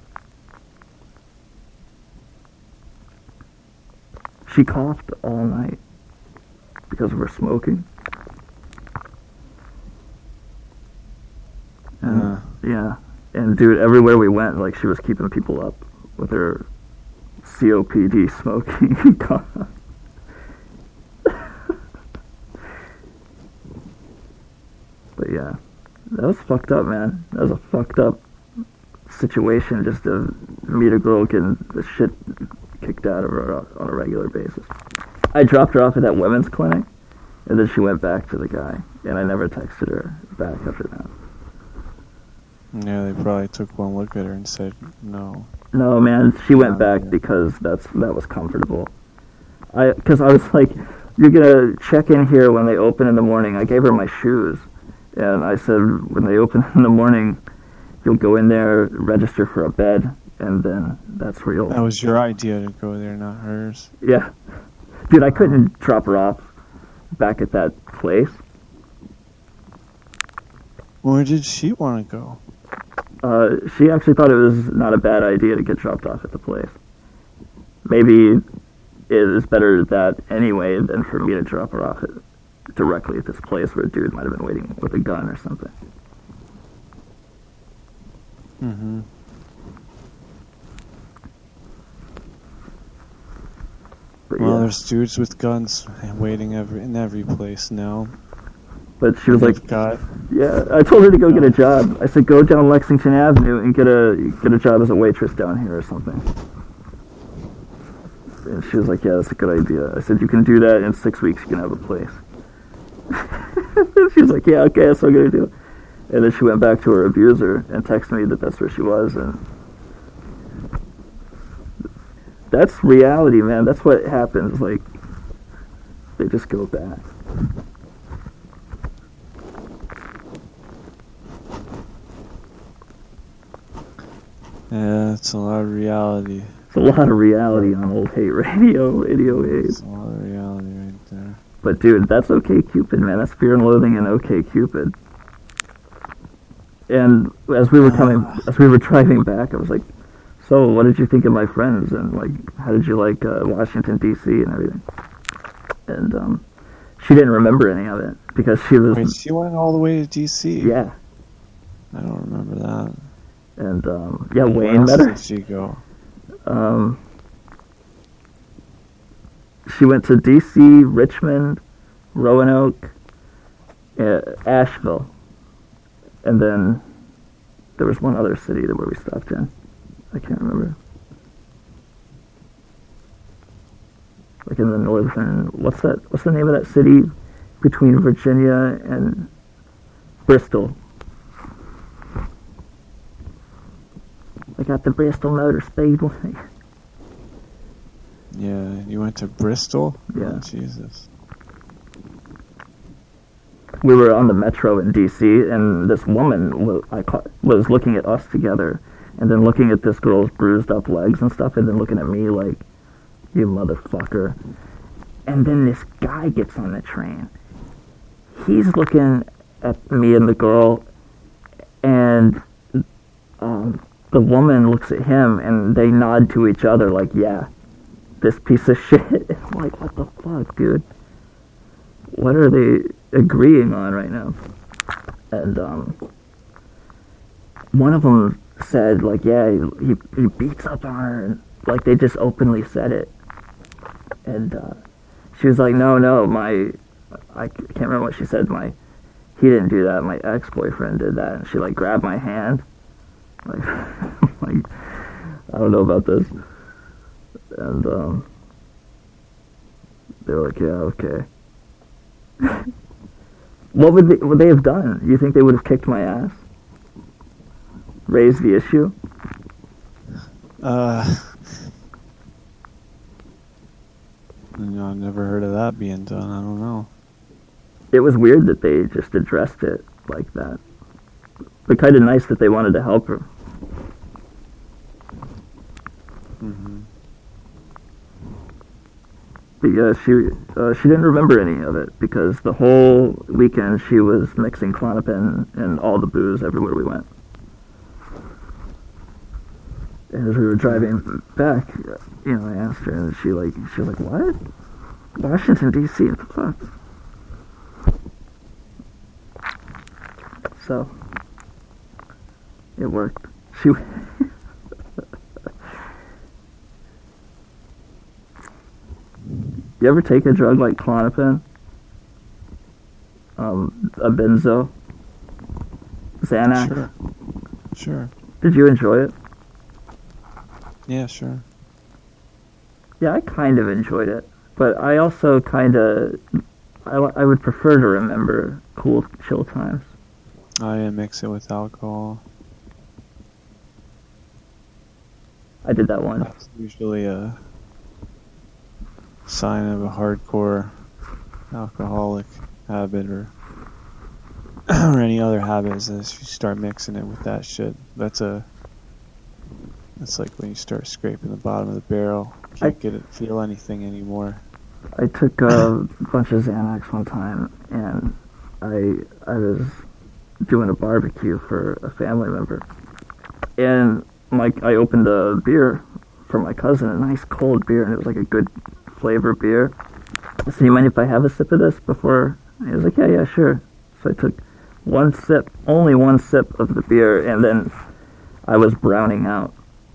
She coughed all night because we were smoking. And, yeah. And dude, everywhere we went, like, she was keeping people up with her COPD smoking. But yeah, that was fucked up, man. That was a fucked up situation just to meet a girl getting the shit kicked out of her on a regular basis. I dropped her off at that women's clinic, and then she went back to the guy, and I never texted her back after that. Yeah, they probably took one look at her and said no. No, man, she went back because that was comfortable. Because I was like, you're gonna check in here when they open in the morning. I gave her my shoes, and I said, when they open in the morning, you'll go in there, register for a bed, and then that's where you'll... That was your idea to go there, not hers. Yeah. Dude, I couldn't drop her off back at that place. Where did she want to go? She actually thought it was not a bad idea to get dropped off at the place. Maybe it is better that anyway than for me to drop her off directly at this place where a dude might have been waiting with a gun or something. Mm-hmm. Well, there's dudes with guns waiting in every place now. But she was like, God. Yeah, I told her to go get a job. I said, go down Lexington Avenue and get a job as a waitress down here or something. And she was like, yeah, that's a good idea. I said, you can do that in 6 weeks, you can have a place. She was like, yeah, okay, that's what I'm going to do. And then she went back to her abuser and texted me that that's where she was. And that's reality, man. That's what happens. Like, they just go back. Yeah, it's a lot of reality. It's a lot of reality on old Hate Radio, Radio 8. It's a lot of reality right there. But dude, that's OK Cupid, man. That's Fear and Loathing and OK Cupid. And as we were driving back, I was like, so what did you think of my friends? And like, how did you like Washington, D.C. and everything? And she didn't remember any of it because she was... Wait, she went all the way to D.C.? Yeah. I don't remember that. And yeah, Wayne met her. Where else did she go? She went to D.C., Richmond, Roanoke, Asheville, and then there was one other city where we stopped in. I can't remember. Like in the northern... What's the name of that city between Virginia and Bristol? I got the Bristol Motor Speedway. Yeah, you went to Bristol? Yeah. Oh, Jesus. We were on the metro in D.C., and this woman was looking at us together, and then looking at this girl's bruised up legs and stuff, and then looking at me like, you motherfucker. And then this guy gets on the train. He's looking at me and the girl, and the woman looks at him, and they nod to each other like, yeah, this piece of shit. I'm like, what the fuck, dude? What are they agreeing on right now? And one of them said, like, yeah, he beats up on her, and like they just openly said it. And she was like, no, I can't remember what she said. He didn't do that. My ex-boyfriend did that. And she like grabbed my hand. Like, like I don't know about this. And they were like, yeah, okay. What would they have done? You think they would have kicked my ass? Raised the issue? No, I've never heard of that being done. I don't know. It was weird that they just addressed it like that. But kind of nice that they wanted to help her. Mm-hmm. But yeah, she didn't remember any of it because the whole weekend she was mixing Klonopin and all the booze everywhere we went. And as we were driving back, you know, I asked her, and she was like, what? Washington, D.C., what the fuck? So, it worked. You ever take a drug like Klonopin? A benzo? Xanax? Sure. Did you enjoy it? Yeah, sure. Yeah, I kind of enjoyed it. But I also kind of... I would prefer to remember cool, chill times. I mix it with alcohol. I did that once. That's usually a sign of a hardcore alcoholic habit or or any other habits, as you start mixing it with that shit, that's like when you start scraping the bottom of the barrel. Can't feel anything anymore. I took a bunch of Xanax one time, and I was doing a barbecue for a family member, and I opened a beer for my cousin, a nice cold beer, and it was like a good flavor beer. I said, "You mind if I have a sip of this before?" And he was like, "Yeah, sure." So I took only one sip of the beer, and then I was browning out.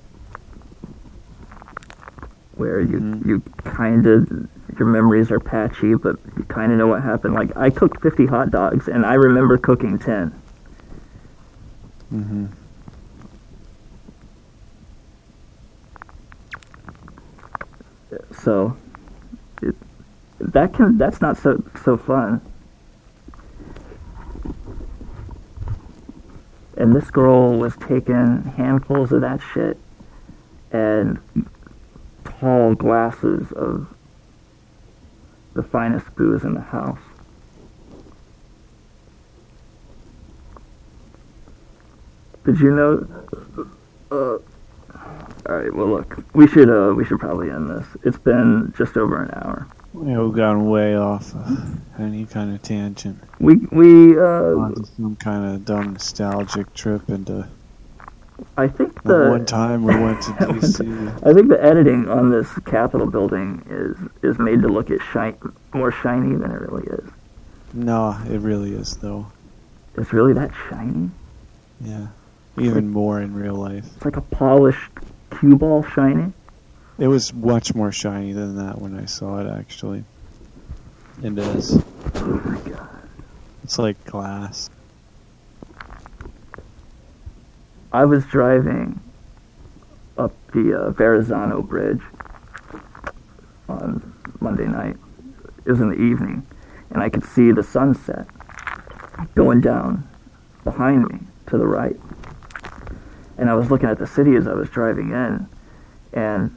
Where you kind of, your memories are patchy, but you kind of know what happened. Like, I cooked 50 hot dogs, and I remember cooking 10. Mm-hmm. So, that's not so fun. And this girl was taking handfuls of that shit and tall glasses of the finest booze in the house. Did you know? All right. Well, look, we should probably end this. It's been just over an hour. Yeah, we've gone way off any kind of tangent. We onto some kind of dumb nostalgic trip into. I think one time we went to DC. I think the editing on this Capitol building is made to look more shiny than it really is. No, it really is though. It's really that shiny? Yeah, even more in real life. It's like a polished cue ball shiny. It was much more shiny than that when I saw it, actually. It is. Oh my god. It's like glass. I was driving up the Verrazano Bridge on Monday night. It was in the evening, and I could see the sunset going down behind me to the right. And I was looking at the city as I was driving in, and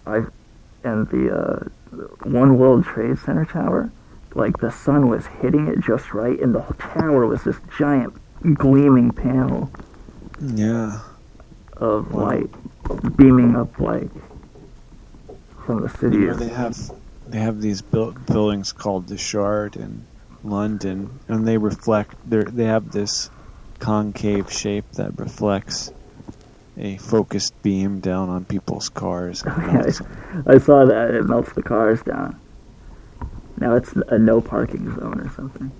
the One World Trade Center tower, like the sun was hitting it just right, and the whole tower was this giant gleaming panel. Yeah. Of light beaming up like from the city. You know, they have these buildings called the Shard in London, and they reflect. They have this concave shape that reflects a focused beam down on people's cars. I saw that. It melts the cars down. Now it's a no parking zone or something.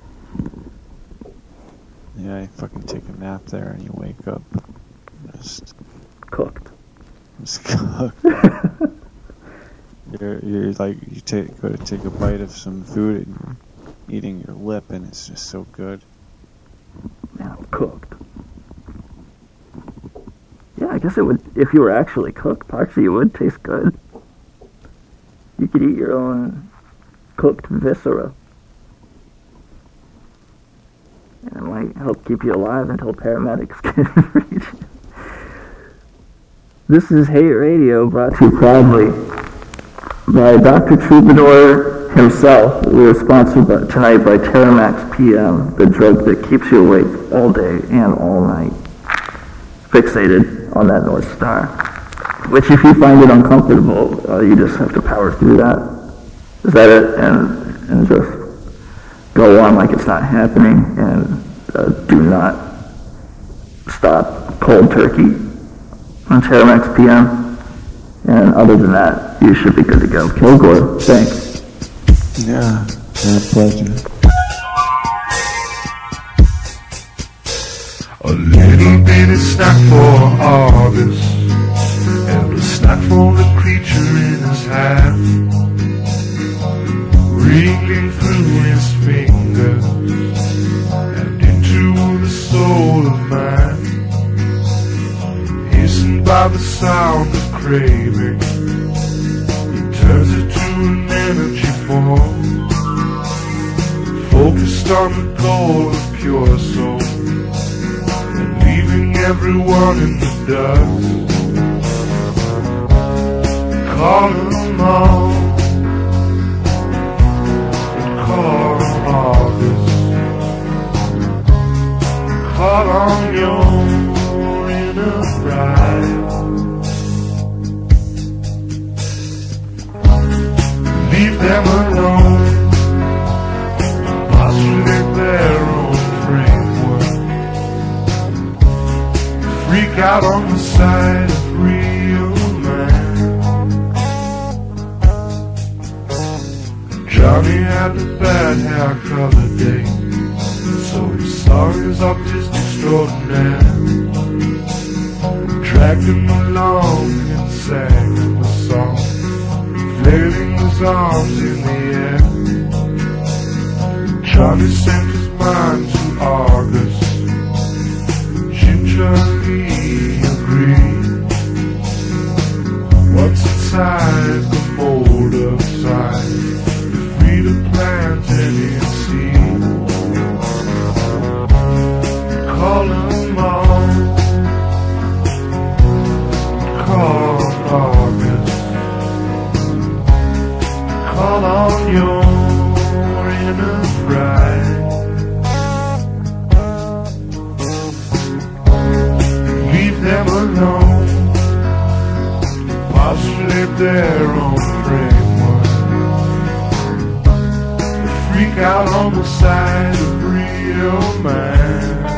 Yeah, you fucking take a nap there and you wake up just cooked. Just cooked. you're like go to take a bite of some food and you're eating your lip and it's just so good. Now cooked. Yeah, I guess it would, if you were actually cooked, actually it would taste good. You could eat your own cooked viscera. And it might help keep you alive until paramedics can reach you. This is Hate Radio, brought to you proudly by Dr. Troubadour himself. We are sponsored tonight by Terramax PM, the drug that keeps you awake all day and all night, fixated on that North Star. Which, if you find it uncomfortable, you just have to power through that. Is that it? And just go on like it's not happening, and do not stop cold turkey on Terramax PM. And other than that, you should be good to go. Kilgore, thanks. Yeah, my pleasure. A little bitty snack for August, and a snack for the creature in his hand, wriggling through his fingers and into the soul of man, hastened by the sound of craving. He turns it to an energy form, focused on the goal of pure soul, and leaving everyone in the dust. Call them all, and them alone. Postulate their own framework. Freak out on the side of real man. Johnny had a bad hair color day, so he saw his artist extraordinaire. Dragged him along and sang him a song, flailing his arms in the air. Johnny sent his mind to August, gingerly agreed. What's inside the mold of sight? Free to plant any seed. Call them all. Call August. Call on your inner bride. Leave them alone. Postulate their own framework. Freak out on the side of real man.